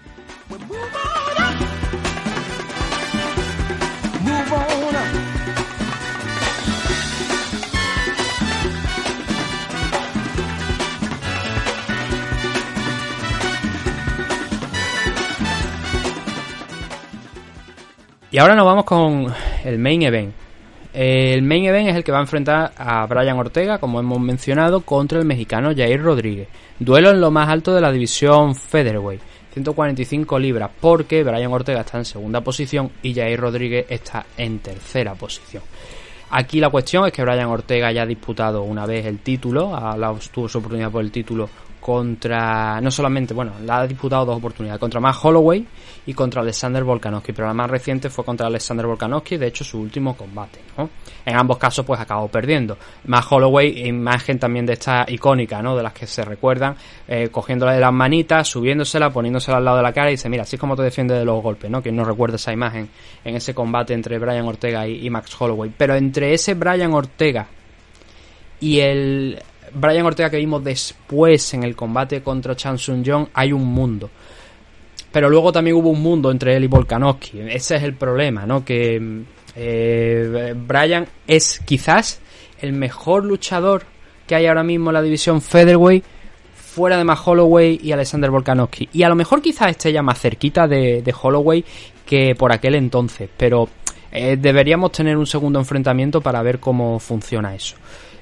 Y ahora nos vamos con el main event. El main event es el que va a enfrentar a Brian Ortega, como hemos mencionado, contra el mexicano Jair Rodríguez. Duelo en lo más alto de la división Featherweight, 145 libras, porque Brian Ortega está en segunda posición y Jair Rodríguez está en tercera posición. Aquí la cuestión es que Brian Ortega ya ha disputado una vez el título, tuvo su oportunidad por el título contra, no solamente, bueno, la ha disputado 2 oportunidades, contra Max Holloway y contra Alexander Volkanovski, pero la más reciente fue contra Alexander Volkanovski, de hecho su último combate, ¿no? En ambos casos pues acabó perdiendo. Max Holloway, imagen también de esta icónica, ¿no?, de las que se recuerdan, cogiéndole de las manitas, subiéndosela, poniéndosela al lado de la cara, y dice, mira, así es como te defiende de los golpes, ¿no? Quien no recuerda esa imagen en ese combate entre Brian Ortega y Max Holloway. Pero entre ese Brian Ortega y el Brian Ortega que vimos después en el combate contra Chan Sung Jung hay un mundo, pero luego también hubo un mundo entre él y Volkanovski. Ese es el problema, ¿no? Que Brian es quizás el mejor luchador que hay ahora mismo en la división Featherweight, fuera de Max Holloway y Alexander Volkanovski, y a lo mejor quizás esté ya más cerquita de Holloway que por aquel entonces, pero deberíamos tener un segundo enfrentamiento para ver cómo funciona eso.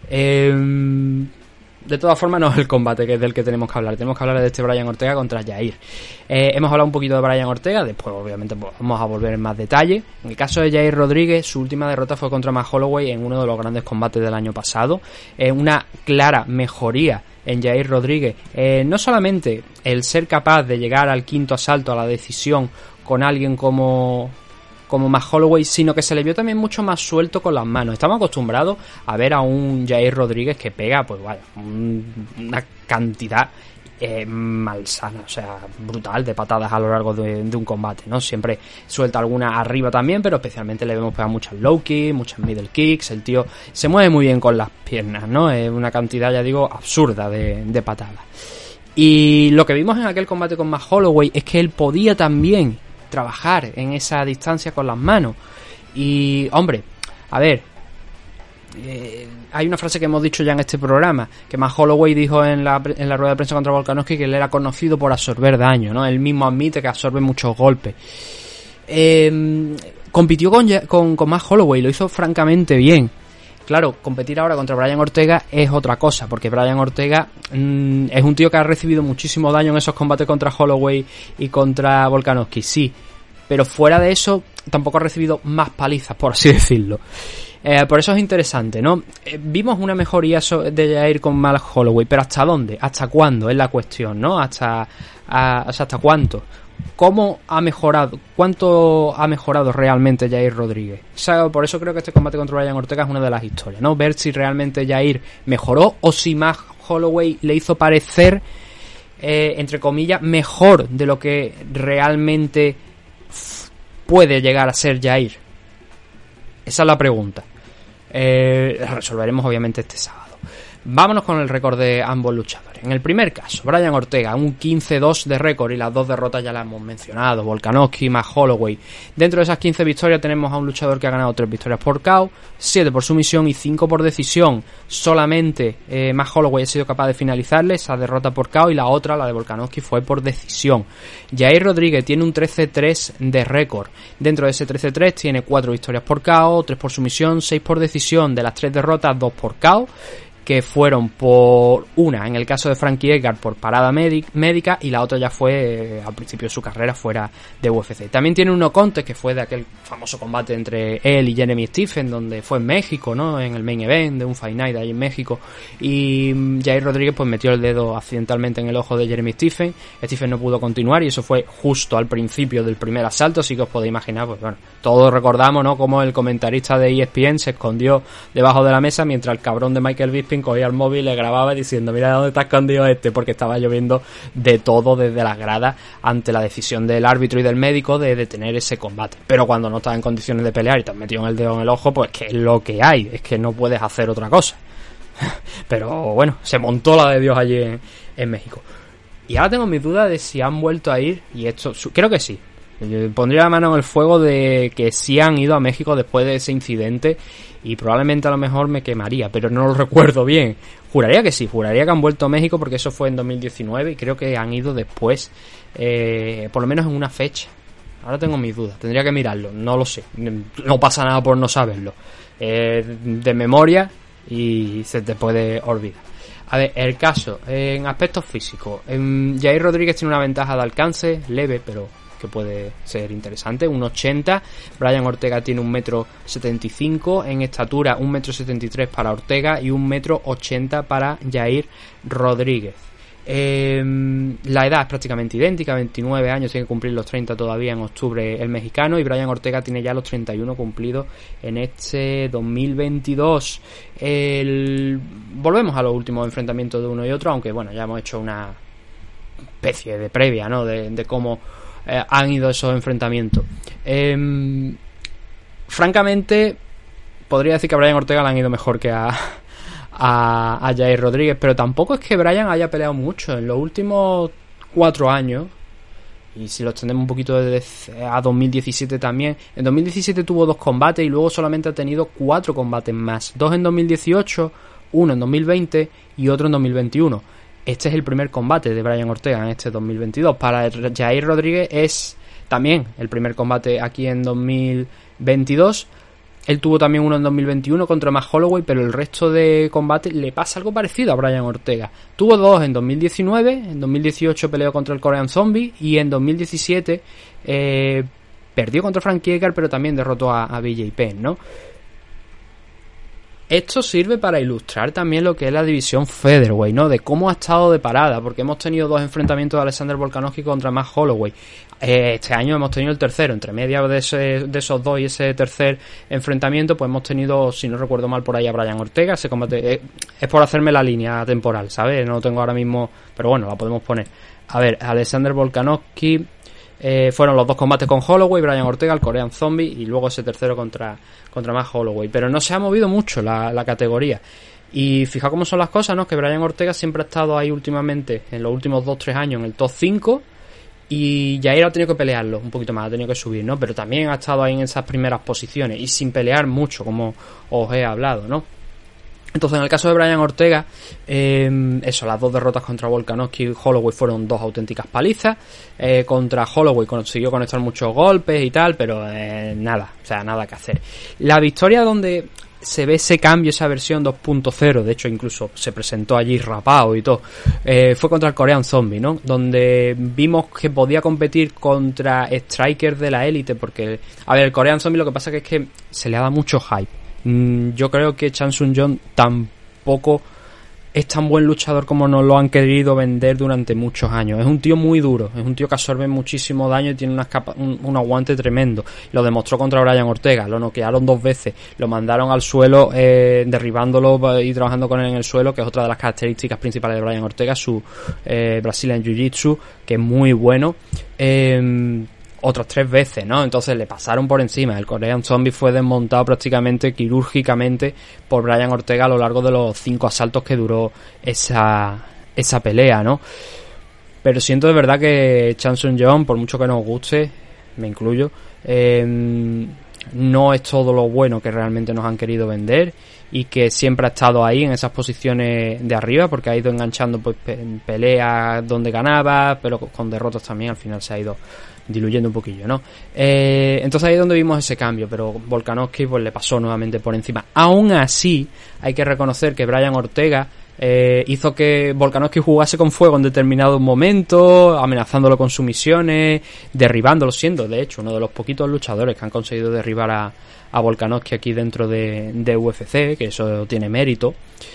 De todas formas no es el combate que es del que tenemos que hablar de este Brian Ortega contra Jair. Hemos hablado un poquito de Brian Ortega, después obviamente pues, vamos a volver en más detalle. En el caso de Jair Rodríguez, su última derrota fue contra Max Holloway en uno de los grandes combates del año pasado. Una clara mejoría en Jair Rodríguez, no solamente el ser capaz de llegar al quinto asalto, a la decisión, con alguien como Max Holloway, sino que se le vio también mucho más suelto con las manos. Estamos acostumbrados a ver a un Jair Rodríguez que pega, pues vaya, una cantidad malsana, o sea, brutal de patadas a lo largo de un combate, ¿no? Siempre suelta alguna arriba también, pero especialmente le vemos pegar muchas low kicks, muchas middle kicks. El tío se mueve muy bien con las piernas, ¿no? Es una cantidad, ya digo, absurda de patadas. Y lo que vimos en aquel combate con Max Holloway es que él podía también trabajar en esa distancia con las manos. Y hombre, a ver, hay una frase que hemos dicho ya en este programa, que Max Holloway dijo en la rueda de prensa contra Volkanovski, que él era conocido por absorber daño, ¿no? Él mismo admite que absorbe muchos golpes. Compitió con Max Holloway, lo hizo francamente bien. Claro, competir ahora contra Brian Ortega es otra cosa, porque Brian Ortega es un tío que ha recibido muchísimo daño en esos combates contra Holloway y contra Volkanovski, sí, pero fuera de eso tampoco ha recibido más palizas, por así decirlo. Por eso es interesante, ¿no? Vimos una mejoría de Jair con Mal Holloway, pero ¿hasta dónde? ¿Hasta cuándo? Es la cuestión, ¿no? ¿Hasta cuánto? ¿Cómo ha mejorado? ¿Cuánto ha mejorado realmente Jair Rodríguez? O sea, por eso creo que este combate contra Brian Ortega es una de las historias, ¿no? Ver si realmente Jair mejoró o si Mal Holloway le hizo parecer, entre comillas, mejor de lo que realmente puede llegar a ser Jair. Esa es la pregunta. La resolveremos obviamente este sábado. Vámonos con el récord de ambos luchadores. En el primer caso, Brian Ortega, un 15-2 de récord y las 2 derrotas ya las hemos mencionado, Volkanovski más Holloway. Dentro de esas 15 victorias tenemos a un luchador que ha ganado 3 victorias por KO, 7 por sumisión y 5 por decisión. Solamente más Holloway ha sido capaz de finalizarle esa derrota por KO y la otra, la de Volkanovski, fue por decisión. Jair Rodríguez tiene un 13-3 de récord. Dentro de ese 13-3 tiene 4 victorias por KO, 3 por sumisión, 6 por decisión. De las 3 derrotas, 2 por KO, que fueron por una, en el caso de Frankie Edgar, por parada médica, y la otra ya fue al principio de su carrera fuera de UFC. También tiene un no contest, que fue de aquel famoso combate entre él y Jeremy Stephens, donde fue en México, ¿no? En el main event de un Fight Night ahí en México, y Jair Rodríguez pues metió el dedo accidentalmente en el ojo de Jeremy Stephens. Stephens no pudo continuar y eso fue justo al principio del primer asalto, así que os podéis imaginar, pues bueno, todos recordamos, ¿no?, como el comentarista de ESPN se escondió debajo de la mesa mientras el cabrón de Michael Bisping cogía el móvil y le grababa diciendo: mira dónde está escondido este, porque estaba lloviendo de todo desde las gradas ante la decisión del árbitro y del médico de detener ese combate. Pero cuando no estás en condiciones de pelear y te has metido en el dedo en el ojo, pues que es lo que hay, es que no puedes hacer otra cosa. Pero bueno, se montó la de Dios allí en México. Y ahora tengo mis dudas de si han vuelto a ir, y esto creo que sí. Yo pondría la mano en el fuego de que sí han ido a México después de ese incidente, y probablemente a lo mejor me quemaría, pero no lo recuerdo bien. Juraría que sí, juraría que han vuelto a México porque eso fue en 2019 y creo que han ido después, por lo menos en una fecha. Ahora tengo mis dudas, tendría que mirarlo, no lo sé, no pasa nada por no saberlo. De memoria y se te puede olvidar. A ver, el caso, en aspectos físicos, Jair Rodríguez tiene una ventaja de alcance, leve, pero que puede ser interesante, 1,80. Brian Ortega tiene 1,75 m, en estatura 1,73 m para Ortega y 1,80 m para Jair Rodríguez. La edad es prácticamente idéntica, 29 años, tiene que cumplir los 30 todavía en octubre el mexicano, y Brian Ortega tiene ya los 31 cumplidos en este 2022. Volvemos a los últimos enfrentamientos de uno y otro, aunque bueno, ya hemos hecho una especie de previa, ¿no?, de cómo han ido esos enfrentamientos. Francamente, podría decir que a Brian Ortega le han ido mejor que a Jair Rodríguez, pero tampoco es que Brian haya peleado mucho en los últimos 4 años. Y si lo extendemos un poquito a 2017 también, en 2017 tuvo 2 combates y luego solamente ha tenido 4 combates más, 2 en 2018, 1 en 2020 y otro en 2021. Este es el primer combate de Brian Ortega en este 2022. Para Jair Rodríguez es también el primer combate aquí en 2022. Él tuvo también uno en 2021 contra Max Holloway, pero el resto de combates le pasa algo parecido a Brian Ortega. Tuvo 2 en 2019, en 2018 peleó contra el Korean Zombie y en 2017 perdió contra Frankie Edgar, pero también derrotó a BJ Penn, ¿no? Esto sirve para ilustrar también lo que es la división featherweight, ¿no? De cómo ha estado de parada, porque hemos tenido 2 enfrentamientos de Alexander Volkanovski contra Max Holloway. Este año hemos tenido el tercero, entre medias de esos 2 y ese tercer enfrentamiento, pues hemos tenido, si no recuerdo mal, por ahí a Brian Ortega. Ese combate es por hacerme la línea temporal, ¿sabes? No lo tengo ahora mismo, pero bueno, la podemos poner. A ver, Alexander Volkanovski, fueron los 2 combates con Holloway, Brian Ortega, el Korean Zombie, y luego ese tercero contra Max Holloway. Pero no se ha movido mucho la categoría. Y fijaos cómo son las cosas, ¿no? Que Brian Ortega siempre ha estado ahí últimamente, en los últimos 2-3 años, en el top 5. Y Jair ha tenido que pelearlo un poquito más, ha tenido que subir, ¿no? Pero también ha estado ahí en esas primeras posiciones y sin pelear mucho, como os he hablado, ¿no? Entonces, en el caso de Brian Ortega, las 2 derrotas contra Volkanovski y Holloway fueron 2 auténticas palizas. Contra Holloway consiguió conectar muchos golpes y tal, pero nada que hacer. La victoria donde se ve ese cambio, esa versión 2.0, de hecho incluso se presentó allí rapado y todo, fue contra el Korean Zombie, ¿no? Donde vimos que podía competir contra strikers de la élite, porque, a ver, el Korean Zombie lo que pasa es que se le ha dado mucho hype. Yo creo que Chan Sung-jong tampoco es tan buen luchador como nos lo han querido vender durante muchos años. Es un tío muy duro, es un tío que absorbe muchísimo daño y tiene un aguante tremendo. Lo demostró contra Brian Ortega, lo noquearon 2 veces, lo mandaron al suelo, derribándolo y trabajando con él en el suelo, que es otra de las características principales de Brian Ortega, su Brazilian Jiu-Jitsu, que es muy bueno. Otras 3 veces, ¿no? Entonces le pasaron por encima. El Korean Zombie fue desmontado prácticamente quirúrgicamente por Brian Ortega a lo largo de los 5 asaltos que duró esa pelea, ¿no? Pero siento de verdad que Chan Sung-jong, por mucho que nos guste, me incluyo, no es todo lo bueno que realmente nos han querido vender, y que siempre ha estado ahí en esas posiciones de arriba, porque ha ido enganchando pues en peleas donde ganaba, pero con derrotas también al final se ha ido diluyendo un poquillo, ¿no? Entonces ahí es donde vimos ese cambio, pero Volkanovski pues le pasó nuevamente por encima. Aún así, hay que reconocer que Brian Ortega hizo que Volkanovski jugase con fuego en determinados momentos, amenazándolo con sumisiones, derribándolo, siendo de hecho uno de los poquitos luchadores que han conseguido derribar a Volkanovski aquí dentro de UFC, que eso tiene mérito.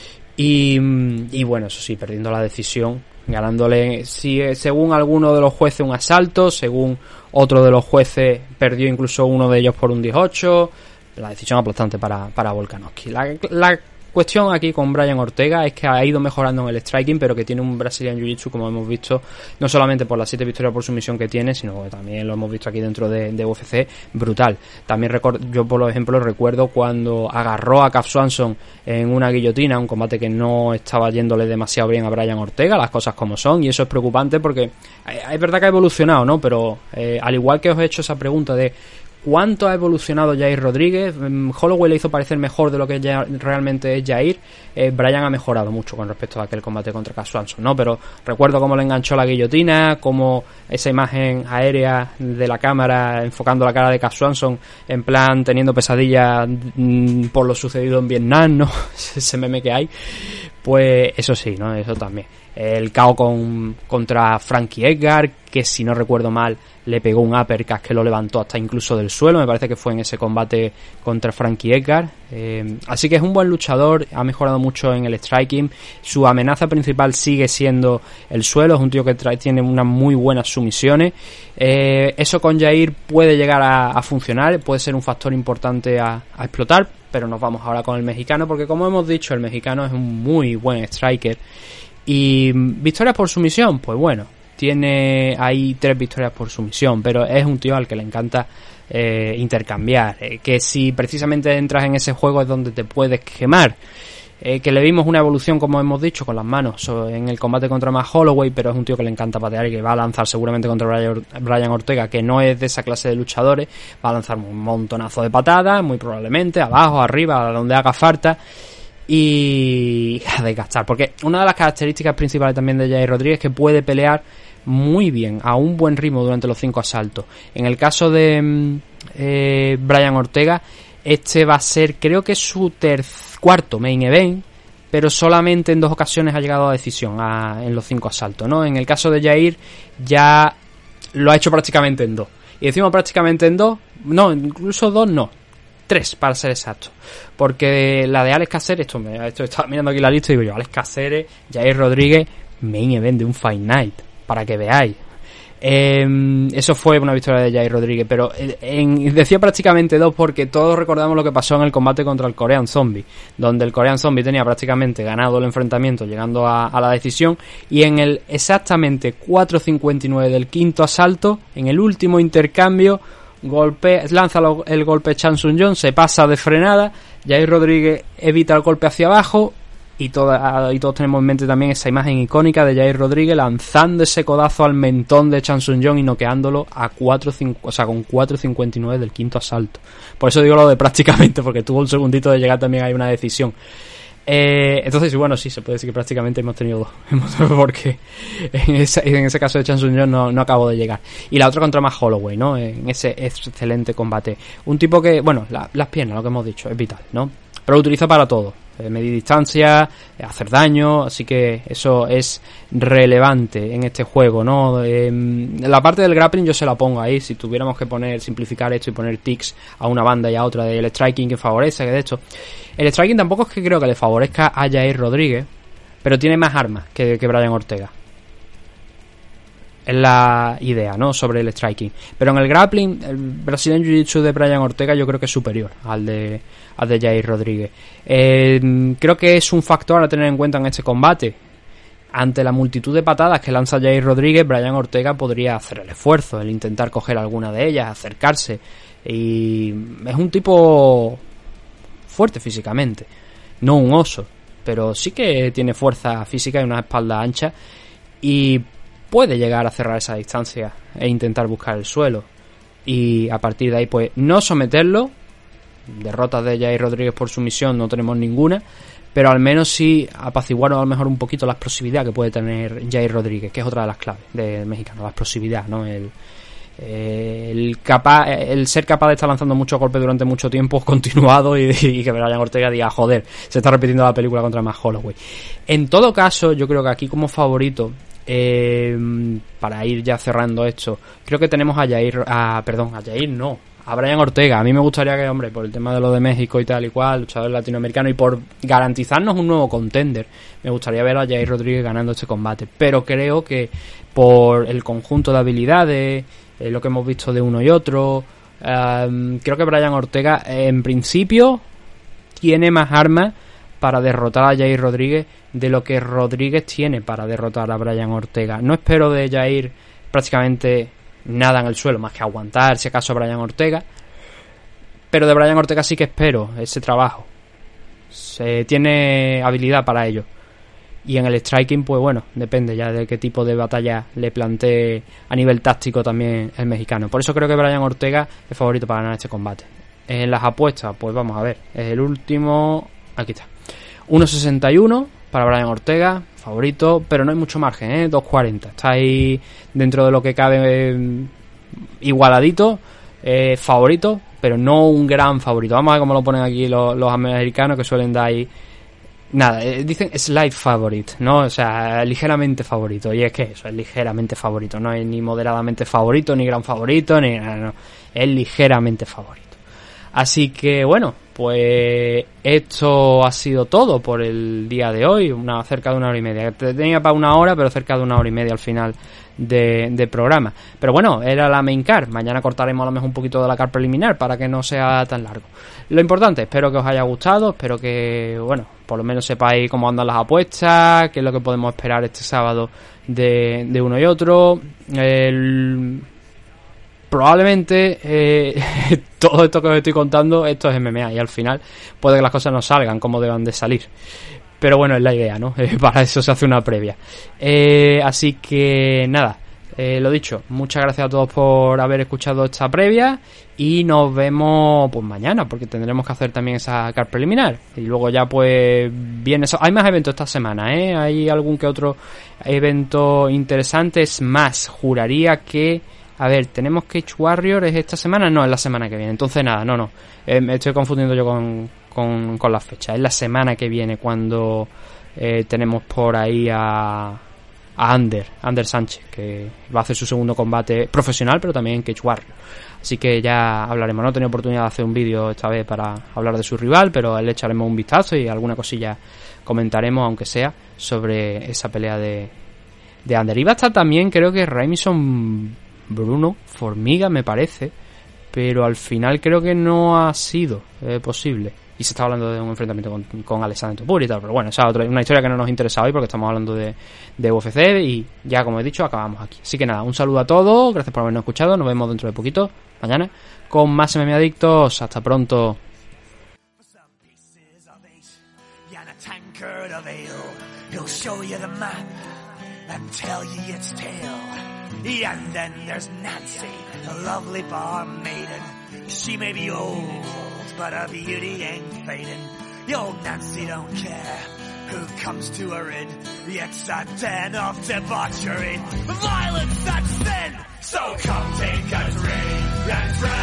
Y bueno, eso sí, perdiendo la decisión, ganándole, según alguno de los jueces, un asalto, según otro de los jueces perdió incluso uno de ellos por un 18. La decisión aplastante para Volkanovski. La cuestión aquí con Brian Ortega es que ha ido mejorando en el striking, pero que tiene un Brazilian Jiu-Jitsu, como hemos visto, no solamente por las 7 victorias por sumisión que tiene, sino que también lo hemos visto aquí dentro de UFC, brutal. También yo, por ejemplo, recuerdo cuando agarró a Cav Swanson en una guillotina, un combate que no estaba yéndole demasiado bien a Brian Ortega, las cosas como son, y eso es preocupante porque es verdad que ha evolucionado, ¿no? Pero al igual que os he hecho esa pregunta de ¿cuánto ha evolucionado Jair Rodríguez? Holloway le hizo parecer mejor de lo que ya realmente es Jair. Brian ha mejorado mucho con respecto a aquel combate contra Cav Swanson, ¿no? Pero recuerdo cómo le enganchó la guillotina, cómo esa imagen aérea de la cámara enfocando la cara de Cav Swanson, en plan teniendo pesadillas por lo sucedido en Vietnam, ¿no? Ese meme que hay. Pues eso sí, ¿no? Eso también. El KO contra Frankie Edgar, que si no recuerdo mal le pegó un uppercut que lo levantó hasta incluso del suelo, me parece que fue en ese combate contra Frankie Edgar. Así que es un buen luchador, ha mejorado mucho en el striking, su amenaza principal sigue siendo el suelo, es un tío que tiene unas muy buenas sumisiones. Eso con Jair puede llegar a funcionar, puede ser un factor importante a explotar, pero nos vamos ahora con el mexicano, porque como hemos dicho, el mexicano es un muy buen striker. Y victorias por sumisión, pues bueno, tiene ahí 3 victorias por sumisión, pero es un tío al que le encanta intercambiar, que si precisamente entras en ese juego es donde te puedes quemar. Que le vimos una evolución, como hemos dicho, con las manos en el combate contra Max Holloway, pero es un tío que le encanta patear y que va a lanzar seguramente contra Brian Ortega, que no es de esa clase de luchadores, va a lanzar un montonazo de patadas, muy probablemente, abajo, arriba, donde haga falta, y a desgastar, porque una de las características principales también de Jair Rodríguez es que puede pelear muy bien, a un buen ritmo durante los 5 asaltos. En el caso de Brian Ortega, este va a ser, creo que su cuarto main event, pero solamente en 2 ocasiones ha llegado a decisión en los 5 asaltos, ¿no? En el caso de Jair ya lo ha hecho prácticamente en 2, y decimos prácticamente en 2, no, incluso 2 no, 3 para ser exacto, porque la de Alex Cáceres, esto estaba mirando aquí la lista y digo yo, Alex Cáceres, Jair Rodríguez, main event de un Fight Night, para que veáis. Eso fue una victoria de Jair Rodríguez, pero decía prácticamente 2 porque todos recordamos lo que pasó en el combate contra el Korean Zombie, donde el Korean Zombie tenía prácticamente ganado el enfrentamiento llegando a la decisión, y en el exactamente 4.59 del 5º asalto, en el último intercambio, lanza el golpe Chan Sung-jong, se pasa de frenada, Jair Rodríguez evita el golpe hacia abajo, y todos tenemos en mente también esa imagen icónica de Jair Rodríguez lanzando ese codazo al mentón de Chan Sung-jong y noqueándolo con 4.59 del 5º asalto. Por eso digo lo de prácticamente, porque tuvo un segundito de llegar también a una decisión. Entonces, bueno, sí, se puede decir que prácticamente hemos tenido 2, porque en ese caso de Chan Sung-jong no acabó de llegar. Y la otra contra Max Holloway, ¿no? En ese excelente combate. Un tipo que, bueno, las piernas, lo que hemos dicho, es vital, ¿no? Pero lo utiliza para todo. medir distancia, hacer daño, así que eso es relevante en este juego, ¿no? La parte del grappling yo se la pongo ahí, si tuviéramos que simplificar esto y poner tics a una banda y a otra del striking que favorece, que de hecho el striking tampoco es que creo que le favorezca a Jair Rodríguez, pero tiene más armas que Brian Ortega. Es la idea, ¿no? Sobre el striking. Pero en el grappling, el Brazilian Jiu-Jitsu de Brian Ortega yo creo que es superior al de Jair Rodríguez. Creo que es un factor a tener en cuenta en este combate. Ante la multitud de patadas que lanza Jair Rodríguez, Brian Ortega podría hacer el esfuerzo, el intentar coger alguna de ellas, acercarse. Y es un tipo fuerte físicamente. No un oso, pero sí que tiene fuerza física y una espalda ancha. Y puede llegar a cerrar esa distancia e intentar buscar el suelo, y a partir de ahí pues no someterlo. Derrotas de Jair Rodríguez por sumisión no tenemos ninguna, pero al menos sí apaciguar a lo mejor un poquito la explosividad que puede tener Jair Rodríguez, que es otra de las claves del mexicano, la explosividad, ¿no? El ser capaz de estar lanzando muchos golpes durante mucho tiempo continuado y que Brian Ortega diga, joder, se está repitiendo la película contra Max Holloway. En todo caso, yo creo que aquí como favorito, para ir ya cerrando esto, creo que tenemos a Brian Ortega. A mí me gustaría que, hombre, por el tema de lo de México y tal y cual, luchador latinoamericano, y por garantizarnos un nuevo contender, me gustaría ver a Jair Rodríguez ganando este combate, pero creo que por el conjunto de habilidades, lo que hemos visto de uno y otro, creo que Brian Ortega en principio tiene más armas para derrotar a Jair Rodríguez de lo que Rodríguez tiene para derrotar a Brian Ortega. No espero de Jair prácticamente nada en el suelo, más que aguantar si acaso a Brian Ortega, pero de Brian Ortega sí que espero ese trabajo. Se tiene habilidad para ello. Y en el striking, pues bueno, depende ya de qué tipo de batalla le plantee a nivel táctico también el mexicano. Por eso creo que Brian Ortega es favorito para ganar este combate. En las apuestas, pues vamos a ver, es el último, aquí está, 1.61 para Brian Ortega, favorito, pero no hay mucho margen, 2.40, está ahí dentro de lo que cabe, igualadito, favorito, pero no un gran favorito. Vamos a ver cómo lo ponen aquí los americanos, que suelen dar ahí, nada, dicen slight favorite, ¿no? O sea, ligeramente favorito, y es que eso, es ligeramente favorito, no es ni moderadamente favorito, ni gran favorito, ni nada, no, es ligeramente favorito. Así que bueno, pues esto ha sido todo por el día de hoy, cerca de 1 hora y media. Tenía para 1 hora, pero cerca de 1 hora y media al final de programa. Pero bueno, era la main card. Mañana cortaremos a lo mejor un poquito de la card preliminar para que no sea tan largo. Lo importante, espero que os haya gustado, espero que, bueno, por lo menos sepáis cómo andan las apuestas, qué es lo que podemos esperar este sábado de uno y otro. Probablemente todo esto que os estoy contando, esto es MMA, y al final puede que las cosas no salgan como deban de salir, pero bueno, es la idea, ¿no? Para eso se hace una previa. Así que nada, lo dicho, muchas gracias a todos por haber escuchado esta previa, y nos vemos pues mañana, porque tendremos que hacer también esa card preliminar, y luego ya pues viene eso. Hay más eventos esta semana, hay algún que otro evento interesante. Es más, juraría que, a ver, tenemos Cage Warrior, ¿es esta semana? No, es la semana que viene. Entonces nada, no. Me estoy confundiendo yo con las fechas. Es la semana que viene cuando tenemos por ahí a Ander Sánchez, que va a hacer su segundo combate profesional, pero también en Cage Warrior. Así que ya hablaremos. No he tenido oportunidad de hacer un vídeo esta vez para hablar de su rival, pero le echaremos un vistazo y alguna cosilla comentaremos, aunque sea, sobre esa pelea de Ander. Iba a estar también, creo que Remington Bruno Formiga, me parece, pero al final creo que no ha sido posible, y se está hablando de un enfrentamiento con Alexander Topuria y tal, pero bueno, esa es una historia que no nos interesa hoy porque estamos hablando de UFC, y ya, como he dicho, acabamos aquí. Así que nada, un saludo a todos, gracias por habernos escuchado, nos vemos dentro de poquito, mañana, con más MMA Adictos. Hasta pronto. And then there's Nancy, a lovely bar maiden. She may be old, but her beauty ain't fading. The old Nancy don't care who comes to her in. It's a den of debauchery, violence that's sin. So come take a drink and